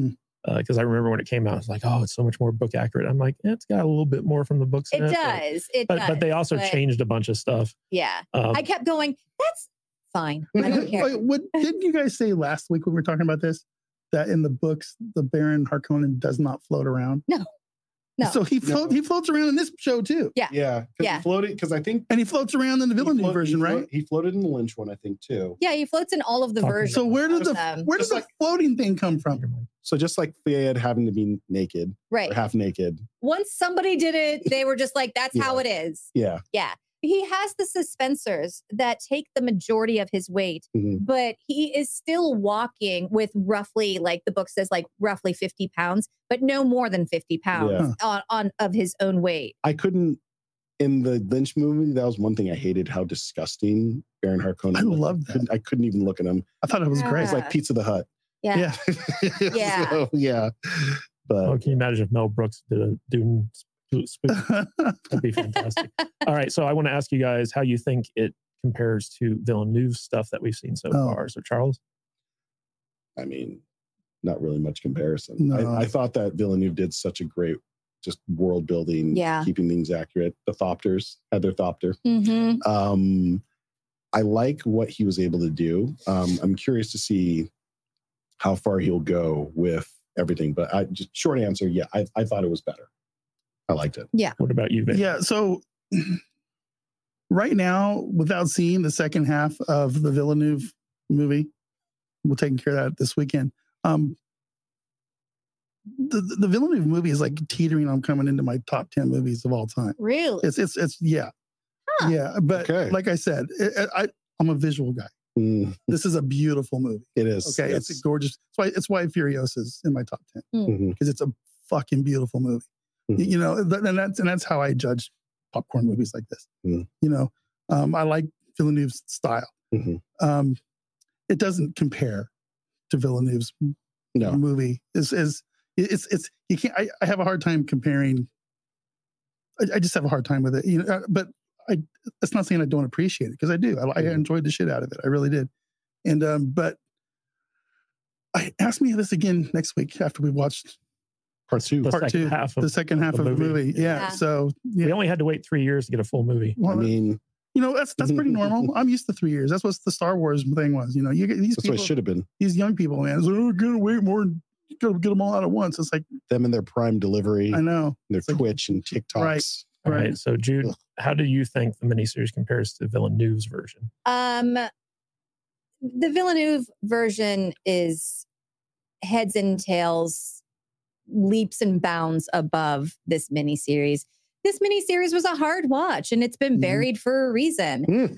Because I remember when it came out, I was like, oh, it's so much more book accurate. I'm like, it's got a little bit more from the books. It does. But they also changed a bunch of stuff. Yeah. I kept going, that's fine. I don't care. Didn't you guys say last week when we were talking about this, that in the books, the Baron Harkonnen does not float around? No. So he floats around in this show too. Yeah. Yeah. Yeah. He floated, because I think. And he floats around in the Villeneuve version, right? He floated in the Lynch one, I think, too. Yeah, he floats in all of the versions. So where did the floating thing come from? So just like Fayed having to be naked, right, or half naked. Once somebody did it, they were just like, that's how it is. Yeah. Yeah. He has the suspensors that take the majority of his weight, but he is still walking with roughly, like the book says, like roughly 50 pounds, but no more than 50 pounds on of his own weight. I couldn't, in the Lynch movie, that was one thing I hated, how disgusting Baron Harkonnen. I loved that. I couldn't even look at him. I thought it was great. It's like Pizza the Hut. Yeah. Yeah. So, yeah. But can you imagine if Mel Brooks did a Dune spoof? That'd be fantastic. All right. So I want to ask you guys how you think it compares to Villeneuve's stuff that we've seen so far. So Charles? I mean, not really much comparison. No. I thought that Villeneuve did such a great just world building, keeping things accurate. The Thopters had their Thopter. I like what he was able to do. I'm curious to see how far he'll go with everything. But just short answer, I thought it was better. I liked it. Yeah. What about you, Vic? Yeah. So right now, without seeing the second half of the Villeneuve movie, we're taking care of that this weekend. The Villeneuve movie is like teetering on coming into my top 10 movies of all time. Really? It's yeah. Huh. Yeah. But like I said, I'm a visual guy. This is a beautiful movie. It is. Okay. Yes. It's gorgeous. It's why Furiosa is in my top 10 because it's a fucking beautiful movie. You know, and that's how I judge popcorn movies like this. You know, I like Villeneuve's style. It doesn't compare to Villeneuve's movie. It's you can't. I have a hard time comparing. I just have a hard time with it. You know, but that's not saying I don't appreciate it, because I do. I enjoyed the shit out of it. I really did. And but ask me this again next week after we watched part two. The second half of the movie. Yeah. So we only had to wait 3 years to get a full movie. Well, I mean, you know, that's pretty normal. I'm used to 3 years. That's what the Star Wars thing was. You know, you get these. That's what it should have been. These young people, man, gonna wait more. You gotta get them all out at once. It's like them in their prime delivery. I know. Their Twitch and TikToks. Right. So Jude, how do you think the miniseries compares to Villeneuve's version? The Villeneuve version is heads and tails, leaps and bounds above this miniseries. This miniseries was a hard watch, and it's been buried for a reason.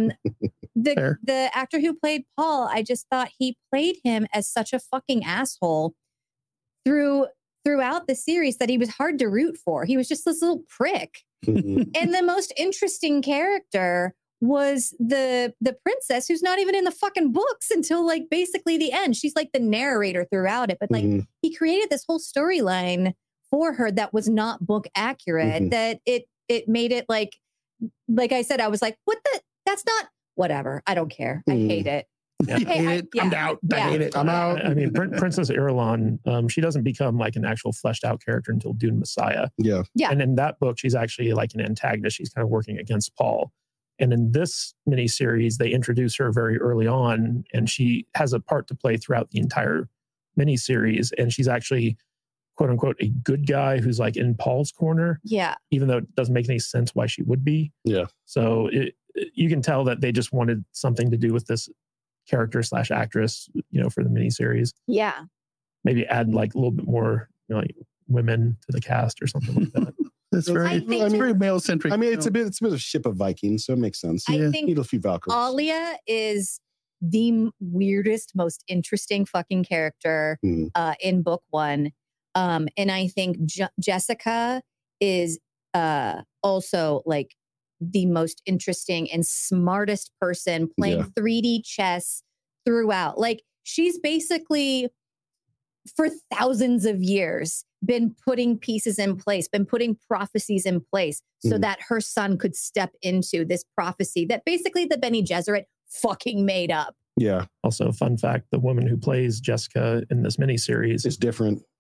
The actor who played Paul, I just thought he played him as such a fucking asshole throughout the series that he was hard to root for. He was just this little prick. And the most interesting character was the princess, who's not even in the fucking books until like basically the end. She's like the narrator throughout it. But like he created this whole storyline for her that was not book accurate, that it made it like I said, I was like, that's not, whatever. I don't care. I hate it. Yeah. I'm out. I hate it. I'm out. I mean, Princess Irulan, she doesn't become like an actual fleshed out character until Dune Messiah. Yeah. And in that book, she's actually like an antagonist. She's kind of working against Paul. And in this miniseries, they introduce her very early on, and she has a part to play throughout the entire miniseries. And she's actually, quote unquote, a good guy who's like in Paul's corner. Yeah. Even though it doesn't make any sense why she would be. Yeah. So you can tell that they just wanted something to do with this character / actress, you know, for the miniseries. Yeah. Maybe add like a little bit more, you know, like women to the cast or something like that. It's very male centric. I mean, it's a bit of Ship of Vikings, so it makes sense. I think need a few Valkyries. Alia is the weirdest, most interesting fucking character in book one. And I think Jessica is also like the most interesting and smartest person playing 3D chess throughout. Like she's basically for thousands of years been putting pieces in place, been putting prophecies in place so that her son could step into this prophecy that basically the Bene Gesserit fucking made up. Yeah. Also, fun fact, the woman who plays Jessica in this miniseries is different.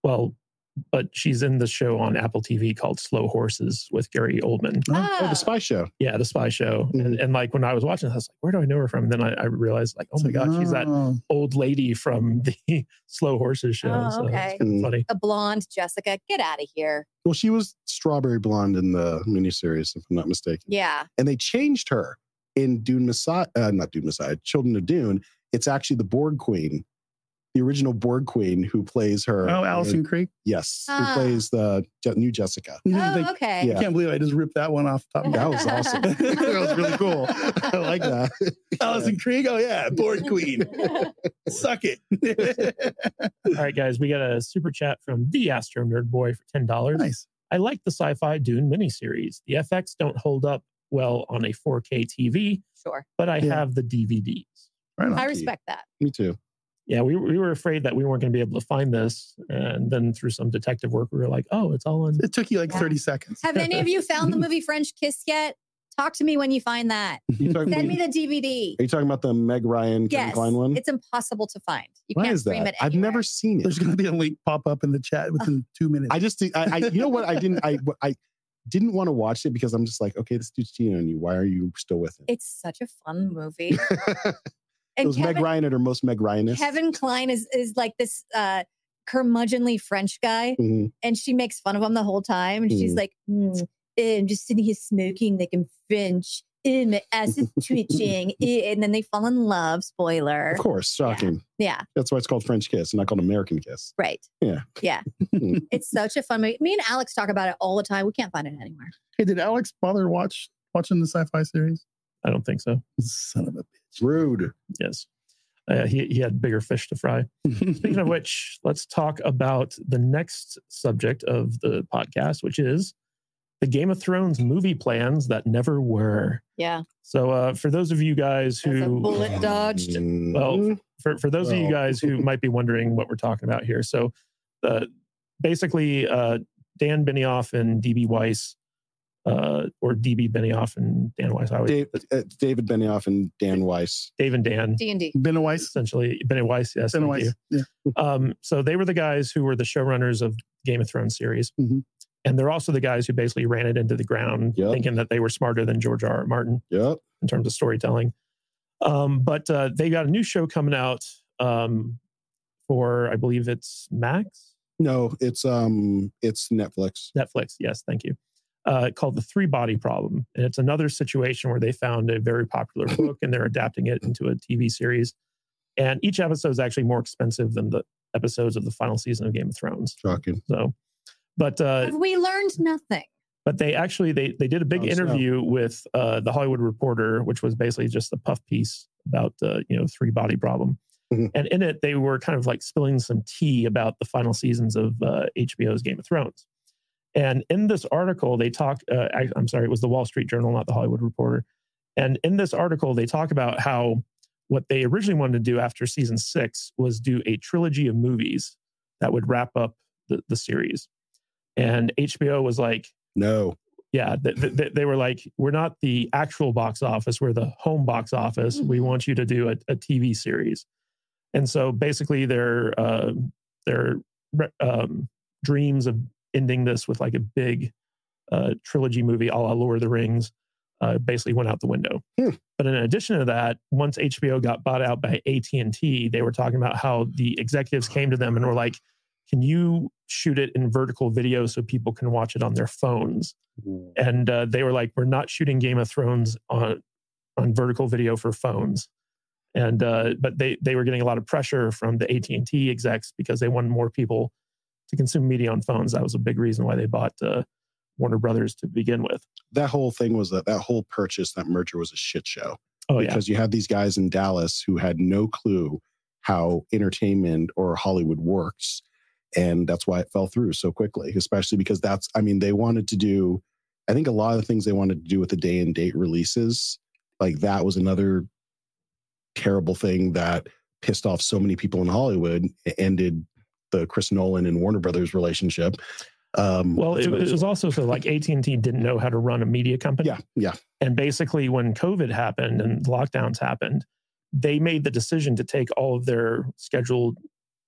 Well, but she's in the show on Apple TV called Slow Horses with Gary Oldman. Oh, the spy show. Yeah, the spy show. And like when I was watching this, I was like, where do I know her from? And then I realized like, oh my God, she's that old lady from the Slow Horses show. Oh, So okay. it's kind of funny. A blonde Jessica. Get out of here. Well, she was strawberry blonde in the miniseries, if I'm not mistaken. Yeah. And they changed her in Dune Messiah, not Dune Messiah, Children of Dune. It's actually the Borg Queen, the original Borg Queen who plays her. Oh, Allison Creek. Yes, who plays the new Jessica. Oh, okay. Yeah. I can't believe I just ripped that one off the top. That was awesome. That was really cool. I like that. Allison Creek. Oh yeah, Borg Queen. Suck it. All right, guys, we got a super chat from the Astro Nerd Boy for $10. Nice. I like the sci-fi Dune miniseries. The FX don't hold up well on a 4K TV, Sure. but I have the DVDs. Right on. I respect that. Me too. Yeah, we were afraid that we weren't going to be able to find this. And then through some detective work, we were like, oh, it's all in. It took you like 30 seconds. Have any of you found the movie French Kiss yet? Talk to me when you find that. Send me the DVD. Are you talking about the Meg Ryan, Kevin Yes. Kline one? It's impossible to find. You Why can't is stream that? it I've anywhere. never seen it. There's going to be a link pop up in the chat within 2 minutes. I just, you know what? I didn't want to watch it because I'm just like, okay, this dude's cheating on you. Why are you still with him? It's such a fun movie. It And was Meg Ryan at her most Meg Ryan-ist. Kevin Kline is like this curmudgeonly French guy, Mhm. and she makes fun of him the whole time. And she's like, I'm just sitting here smoking like I'm French. My ass is twitching. And then they fall in love. Spoiler. Of course, shocking. Yeah. That's why it's called French Kiss and not called American Kiss. Right. Yeah. Yeah. It's such a fun movie. Me and Alex talk about it all the time. We can't find it anywhere. Hey, did Alex bother watching the sci-fi series? I don't think so. Son of a bitch. Rude. Yes. He had bigger fish to fry. Speaking of which, let's talk about the next subject of the podcast, which is the Game of Thrones movie plans that never were. Yeah. So for those of you guys That's a who bullet dodged. Well, for those of you guys who might be wondering what we're talking about here. So basically Dan Benioff and DB Weiss, or DB Benioff and Dan Weiss. David Benioff and Dan Weiss. Dave and Dan. D&D. Ben Weiss. Essentially, Ben Weiss, yes. Ben thank Weiss. you. Yeah. So they were the guys who were the showrunners of Game of Thrones series. Mm-hmm. And they're also the guys who basically ran it into the ground, thinking that they were smarter than George R.R. Martin in terms of storytelling. But they got a new show coming out for, I believe it's Max? No, it's Netflix. Netflix, yes, thank you. Called The Three Body Problem. And it's another situation where they found a very popular book and they're adapting it into a TV series. And each episode is actually more expensive than the episodes of the final season of Game of Thrones. Shocking. So, but we learned nothing. But they actually they did a big interview with the Hollywood Reporter, which was basically just a puff piece about Three Body Problem. Mm-hmm. And in it, they were kind of like spilling some tea about the final seasons of HBO's Game of Thrones. And in this article, they talk. I'm sorry, it was the Wall Street Journal, not the Hollywood Reporter. And in this article, they talk about how what they originally wanted to do after season 6 was do a trilogy of movies that would wrap up the series. And HBO was like, no. Yeah, they were like, we're not the actual box office, we're the home box office. We want you to do a TV series. And so basically their dreams of ending this with like a big trilogy movie a la Lord of the Rings basically went out the window. But in addition to that, once HBO got bought out by AT&T, they were talking about how the executives came to them and were like, can you shoot it in vertical video so people can watch it on their phones? And they were like, we're not shooting Game of Thrones on vertical video for phones. And but they were getting a lot of pressure from the AT&T execs because they wanted more people to consume media on phones. That was a big reason why they bought Warner Brothers to begin with. That whole thing was that whole purchase, that merger was a shit show. Oh, because you had these guys in Dallas who had no clue how entertainment or Hollywood works. And that's why it fell through so quickly, especially because they wanted to do, I think a lot of the things they wanted to do with the day and date releases, like that was another terrible thing that pissed off so many people in Hollywood. It ended the Chris Nolan and Warner Brothers relationship. Well, it was also so like AT&T didn't know how to run a media company. Yeah. And basically when COVID happened and lockdowns happened, they made the decision to take all of their scheduled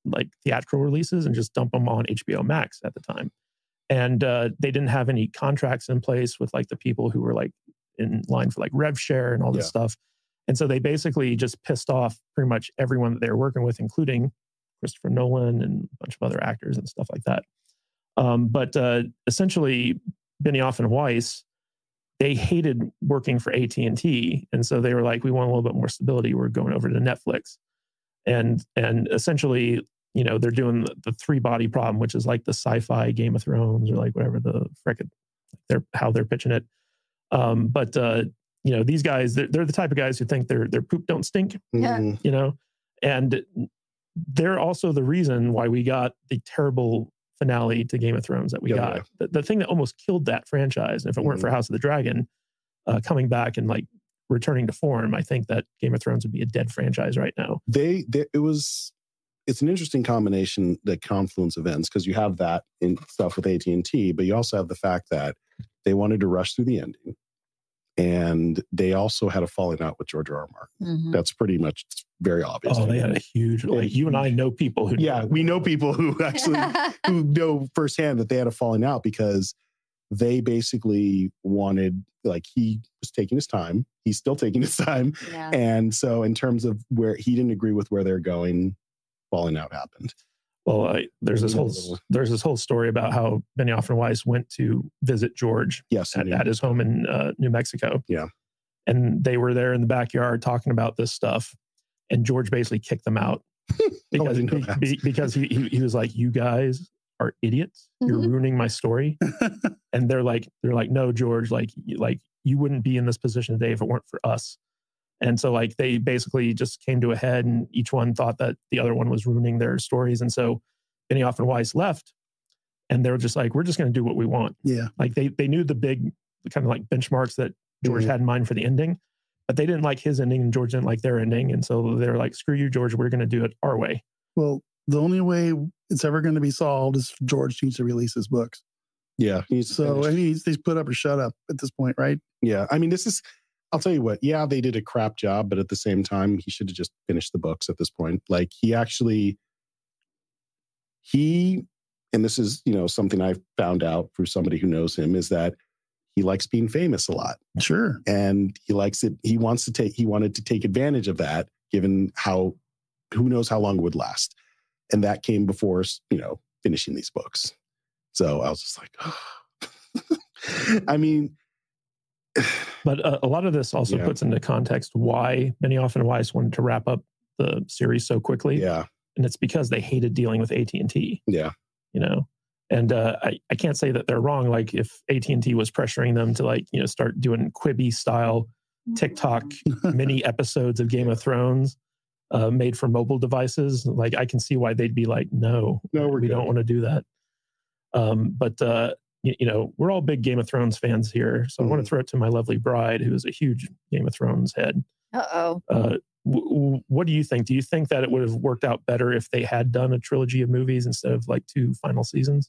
like theatrical releases and just dump them on HBO Max at the time. And they didn't have any contracts in place with like the people who were like in line for like rev share and all this stuff. And so they basically just pissed off pretty much everyone that they were working with, including Christopher Nolan and a bunch of other actors and stuff like that. But essentially, Benioff and Weiss, they hated working for AT&T. And so they were like, we want a little bit more stability. We're going over to Netflix. And essentially, you know, they're doing the three body problem, which is like the sci-fi Game of Thrones or like whatever the frick how they're pitching it. But you know, these guys, they're the type of guys who think their poop don't stink, you know, and they're also the reason why we got the terrible finale to Game of Thrones that we got. The thing that almost killed that franchise, and if it weren't for House of the Dragon coming back and like returning to form, I think that Game of Thrones would be a dead franchise right now. It's an interesting combination, the confluence events, because you have that in stuff with AT&T, but you also have the fact that they wanted to rush through the ending. And they also had a falling out with George R.R. Martin. That's pretty much very obvious. Oh, they had a huge, like you and I know people who we know people who actually who know firsthand that they had a falling out because they basically wanted, like, he was taking his time. He's still taking his time. Yeah. And so in terms of where he didn't agree with where they're going, falling out happened. Well, there's this whole story about how Benioff and Weiss went to visit George at his home in New Mexico. Yeah. And they were there in the backyard talking about this stuff. And George basically kicked them out because he was like, you guys are idiots. You're ruining my story. And they're like, no, George, like you wouldn't be in this position today if it weren't for us. And so like they basically just came to a head and each one thought that the other one was ruining their stories. And so Benioff and Weiss left and they were just like, we're just going to do what we want. Yeah. Like they knew the big kind of like benchmarks that George had in mind for the ending, but they didn't like his ending and George didn't like their ending. And so they were like, screw you, George, we're going to do it our way. Well, the only way it's ever going to be solved is George needs to release his books. Yeah. He's put up or shut up at this point, right? Yeah. I mean, I'll tell you what, yeah, they did a crap job, but at the same time, he should have just finished the books at this point. Like and this is, something I found out through somebody who knows him, is that he likes being famous a lot. Sure. And he likes it. He wanted to take advantage of that, given who knows how long it would last. And that came before, finishing these books. So I was just like, oh. I mean, but a lot of this also puts into context why Benioff and Weiss wanted to wrap up the series so quickly. Yeah. And it's because they hated dealing with AT&T. Yeah. And I can't say that they're wrong. Like if AT&T was pressuring them to start doing Quibi style TikTok mini episodes of Game of Thrones made for mobile devices, like I can see why they'd be like, no, we don't want to do that. But we're all big Game of Thrones fans here. So I want to throw it to my lovely bride, who is a huge Game of Thrones head. What do you think? Do you think that it would have worked out better if they had done a trilogy of movies instead of like 2 final seasons?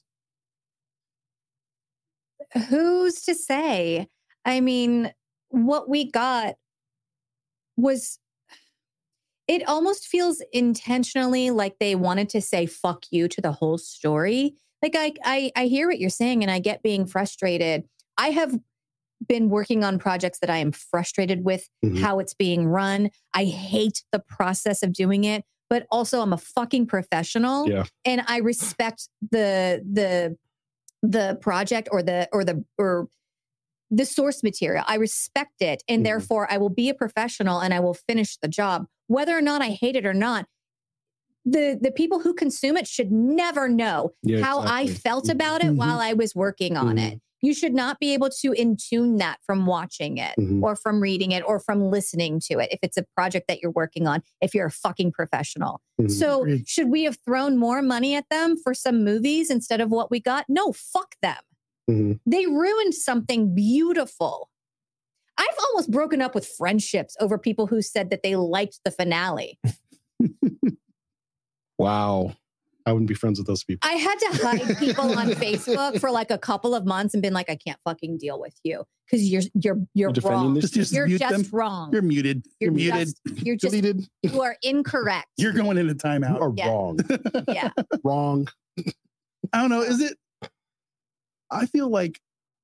Who's to say? I mean, what we got was, it almost feels intentionally like they wanted to say fuck you to the whole story. Like I hear what you're saying and I get being frustrated. I have been working on projects that I am frustrated with how it's being run. I hate the process of doing it, but also I'm a fucking professional and I respect the project or the source material. I respect it. And therefore I will be a professional and I will finish the job. Whether or not I hate it or not, the people who consume it should never know how I felt about it while I was working on it. You should not be able to intune that from watching it or from reading it or from listening to it if it's a project that you're working on, if you're a fucking professional. So should we have thrown more money at them for some movies instead of what we got? No, fuck them. They ruined something beautiful. I've almost broken up with friendships over people who said that they liked the finale. Wow. I wouldn't be friends with those people. I had to hide people on Facebook for like a couple of months and been like, I can't fucking deal with you because you're defending wrong. this? Just You're mute just them. wrong. You're muted. You're muted. You're just Deleted. you are incorrect. You're going into You timeout. are Yeah. wrong. Yeah. Wrong. I don't know. Is it? I feel like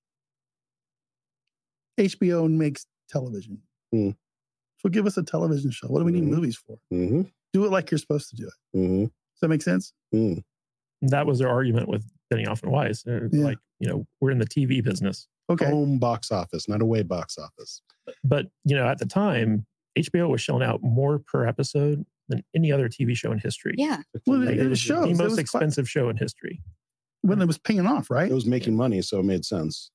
HBO makes television. Hmm. So give us a television show. What do we need Mhm. movies for? Mm-hmm. Do it like you're supposed to do it. Mm-hmm. Does that make sense? Mm. That was their argument with Benioff and Weiss. They're Yeah. like, we're in the TV business. Okay. Home box office, not away box office. But, at the time, HBO was shelling out more per episode than any other TV show in history. Yeah. Well, Like, it was shows. the It most was expensive show in history. when it was paying off, right? It was making money, so it made sense.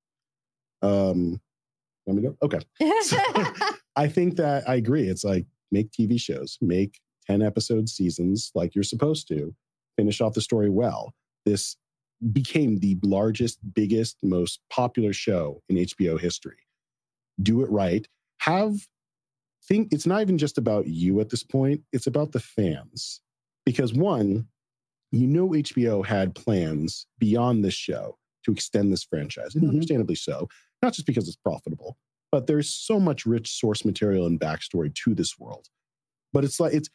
Let me go. Okay. So, I think that I agree. It's like make TV shows, make 10 episode seasons like you're supposed to, finish off the story well. This became the largest, biggest, most popular show in HBO history. Do it right. Think it's not even just about you at this point, it's about the fans. Because one, HBO had plans beyond this show to extend this franchise, and Mhm. understandably so, not just because it's profitable, but there's so much rich source material and backstory to this world. But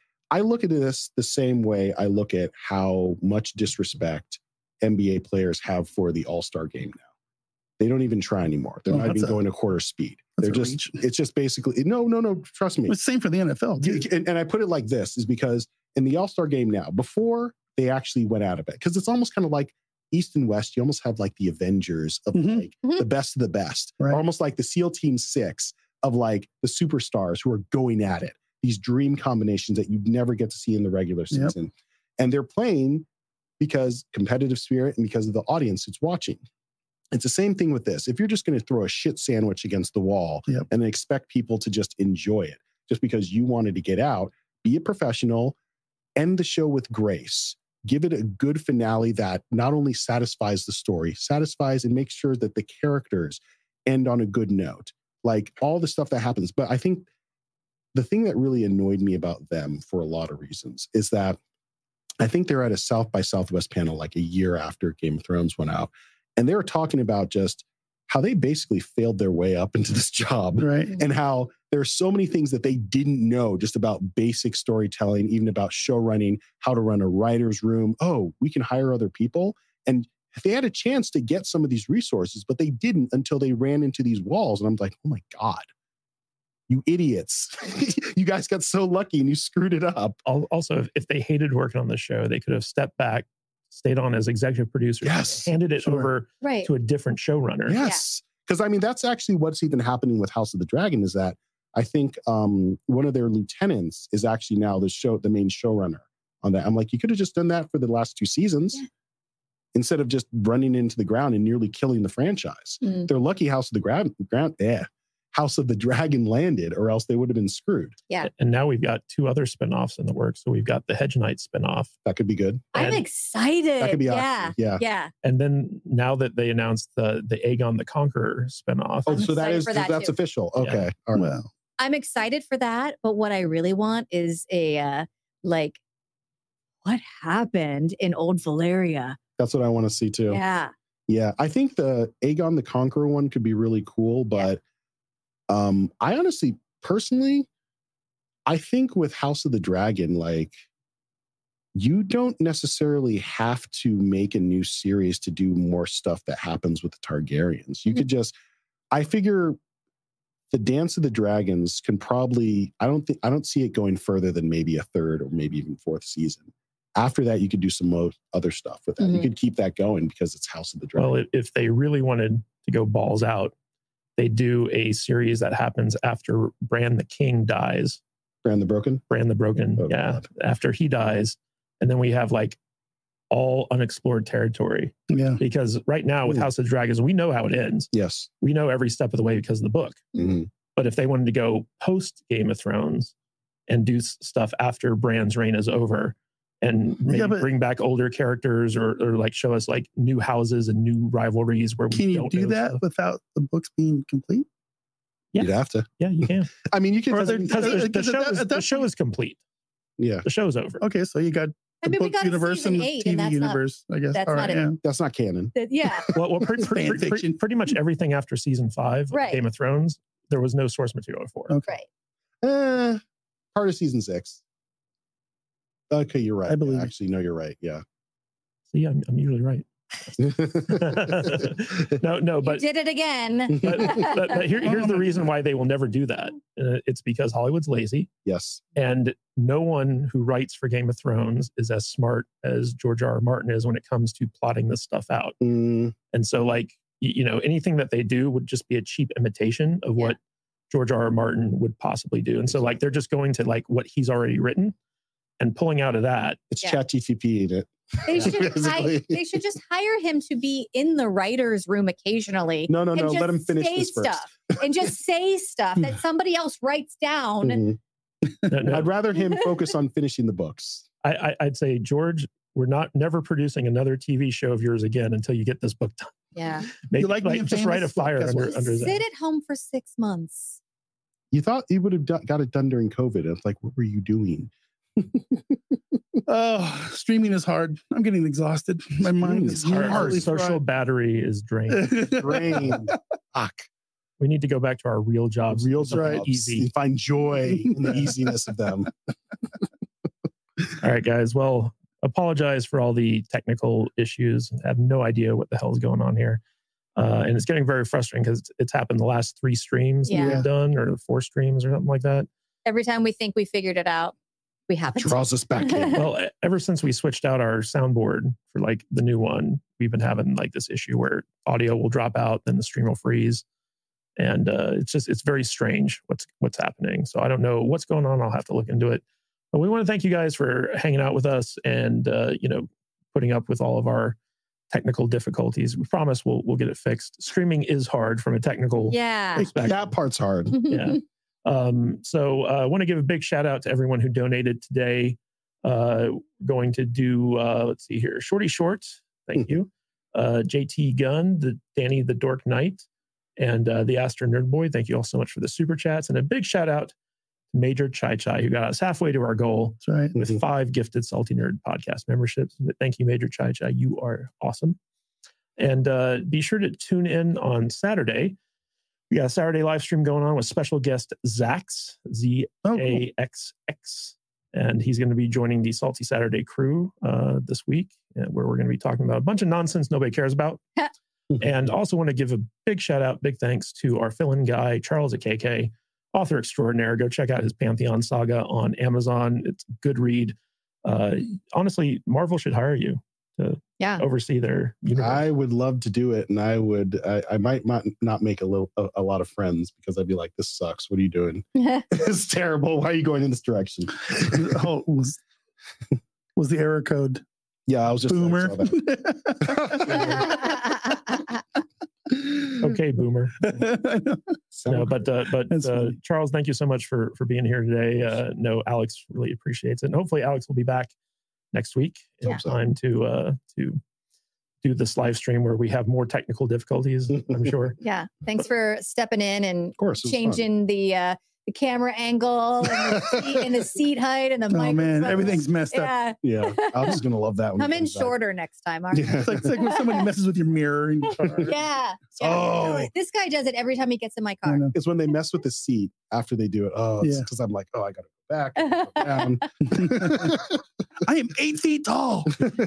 I look at this the same way I look at how much disrespect NBA players have for the All-Star game now. They don't even try anymore. They're Oh, not that's even a- going to quarter speed. that's They're a just, reach. it's just basically, no, trust me. It's the same for the NFL. Too. And I put it like this is because in the All-Star game now, before they actually went out of it, because it's almost kind of like East and West, you almost have like the Avengers of Mhm. like the best of the best, Right. or almost like the SEAL Team 6 of like the superstars who are going at it. These dream combinations that you'd never get to see in the regular Yep. season. And they're playing because competitive spirit and because of the audience that's watching. It's the same thing with this. If you're just going to throw a shit sandwich against the wall Yep. and then expect people to just enjoy it just because you wanted to get out, be a professional, end the show with grace. Give it a good finale that not only satisfies the story, satisfies and makes sure that the characters end on a good note. Like all the stuff that happens. But I think the thing that really annoyed me about them for a lot of reasons is that I think they're at a South by Southwest panel like a year after Game of Thrones went out. And they were talking about just how they basically failed their way up into this job Right. and how there are so many things that they didn't know just about basic storytelling, even about show running, how to run a writer's room. Oh, we can hire other people. And they had a chance to get some of these resources, but they didn't until they ran into these walls. And I'm like, oh my God, you idiots. You guys got so lucky and you screwed it up. Also, if they hated working on the show, they could have stepped back, stayed on as executive producers, Yes, handed it sure. over Right. to a different showrunner. Yes. Because I mean, that's actually what's even happening with House of the Dragon is that I think one of their lieutenants is actually now the main showrunner on that. I'm like, you could have just done that for the last 2 seasons instead of just running into the ground and nearly killing the franchise. Mm. They're lucky House of the Dragon landed, or else they would have been screwed. And now we've got 2 other spinoffs in the works. So we've got the Hedge Knight spinoff. That could be good. I'm And- excited. That could be yeah. awesome. Yeah. Yeah. And then now that they announced the Aegon the Conqueror spinoff, Oh, I'm so excited for that that's too. official. Yeah. Okay. All right. Well, I'm excited for that. But what I really want is a what happened in Old Valeria? That's what I want to see too. Yeah. Yeah, I think the Aegon the Conqueror one could be really cool, but I honestly, personally, I think with House of the Dragon, like, you don't necessarily have to make a new series to do more stuff that happens with the Targaryens. You could just, I figure the Dance of the Dragons can probably, I don't see it going further than maybe a 3rd or maybe even 4th season. After that, you could do some other stuff with that. You Mhm. could keep that going because it's House of the Dragon. well, if they really wanted to go balls out, they do a series that happens after Bran the King dies. Bran the Broken? Bran the Broken, Oh, yeah. God. After he dies. And then we have like all unexplored territory. yeah. Because right now with Ooh. House of Dragons, we know how it ends. Yes. We know every step of the way because of the book. Mhm. But if they wanted to go post Game of Thrones and do stuff after Bran's reign is over and maybe Yeah, but- bring back older characters or like show us like new houses and new rivalries where we Can you don't do know that stuff. without the books being complete? Yeah. You'd have to. Yeah, you can. I mean, you can. Or Because they're- the because show at is that the show is complete. Yeah. The show's over. Okay, so you got I mean, we got universe and season the 8, and TV that's universe, I guess. that's All not right, it. yeah. That's not canon. yeah. Well, Fan fiction. pretty much everything after season 5 Right. of Game of Thrones, there was no source material for. Okay. Right. Part of season 6. Okay, you're right. I believe Yeah, you. actually, no, you're right. Yeah. See, I'm usually right. No, but You did it again. but here's the reason why they will never do that. It's because Hollywood's lazy, Yes. and no one who writes for Game of Thrones is as smart as George R.R. Martin is when it comes to plotting this stuff out. Mm, And so, like, anything that they do would just be a cheap imitation of what George R.R. Martin would possibly do. And so, like, they're just going to like what he's already written and pulling out of that. it's Yeah. ChatGPT, ain't it? They should Basically. they should just hire him to be in the writer's room occasionally. No. and just Let him finish say this first. stuff and just say stuff that somebody else writes down. Mhm. No, I'd rather him focus on finishing the books. I'd say, George, we're never producing another TV show of yours again until you get this book done. Yeah. Maybe, You like being just write a famous? flyer Guess what? under Sit that. at home for 6 months. You thought you would have got it done during COVID. It's like, what were you doing? Oh, streaming is hard. I'm getting exhausted. My mind is Streaming is hard. Our really social battery is drained. Brain. Fuck. We need to go back to our real jobs. Real Something jobs. easy. You find joy in the easiness of them. All right, guys. Well, apologize for all the technical issues. I have no idea what the hell is going on here. And it's getting very frustrating because it's happened the last 3 streams that Yeah. we've done, or 4 streams or something like that. Every time we think we figured it out, we haven't. Draws us back in. Well, ever since we switched out our soundboard for like the new one, we've been having like this issue where audio will drop out, then the stream will freeze. And it's very strange what's happening. So I don't know what's going on. I'll have to look into it. But we want to thank you guys for hanging out with us and putting up with all of our technical difficulties. We promise we'll get it fixed. Streaming is hard from a technical Yeah. perspective. That part's hard. Yeah. So I want to give a big shout out to everyone who donated today. Going to do, let's see here, Shorty Short, thank you. JT Gunn, the Danny the Dork Knight, and the Aster Nerd Boy. Thank you all so much for the super chats. And a big shout out to Major Chai Chai, who got us halfway to our goal That's right. with 5 gifted Salty Nerd podcast memberships. Thank you, Major Chai Chai. You are awesome. And be sure to tune in on Saturday. We got a Saturday live stream going on with special guest Zax, Z-A-X-X. And he's going to be joining the Salty Saturday crew this week, where we're going to be talking about a bunch of nonsense nobody cares about. And also want to give a big shout out, big thanks to our fill-in guy, Charles at KK, author extraordinaire. Go check out his Pantheon saga on Amazon. It's a good read. Honestly, Marvel should hire you to oversee their universe. I would love to do it, and I might not make a lot of friends because I'd be like, "This sucks. What are you doing? It's terrible. Why are you going in this direction?" Oh, was the error code Yeah, I was just boomer? I saw that. Okay, boomer. I know. No, but That's funny. Charles, thank you so much for being here today. No, Alex really appreciates it, and hopefully Alex will be back next week in Hope so. time to do this live stream where we have more technical difficulties. I'm sure. Yeah. Thanks for stepping in and Of course, it was fun. changing the camera angle and the seat height and the Oh microphone. man, everything's messed up. Yeah. Yeah, Alex is gonna love that one. Come in shorter next time. All right. Yeah. It's like when somebody messes with your mirror. And Yeah. Oh. This guy does it every time he gets in my I car. know. It's when they mess with the seat after they do it. Oh, it's Yeah. because I'm like, oh, I gotta go back, I gotta go down. I am 8 feet tall.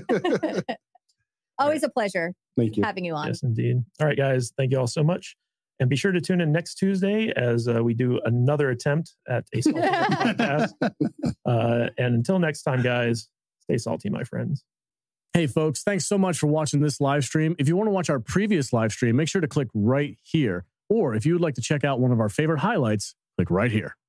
Always a pleasure Thank you. having you on. Yes, indeed. All right, guys. Thank you all so much. And be sure to tune in next Tuesday as we do another attempt at a salty podcast. And until next time, guys, stay salty, my friends. Hey, folks, thanks so much for watching this live stream. If you want to watch our previous live stream, make sure to click right here. Or if you would like to check out one of our favorite highlights, click right here.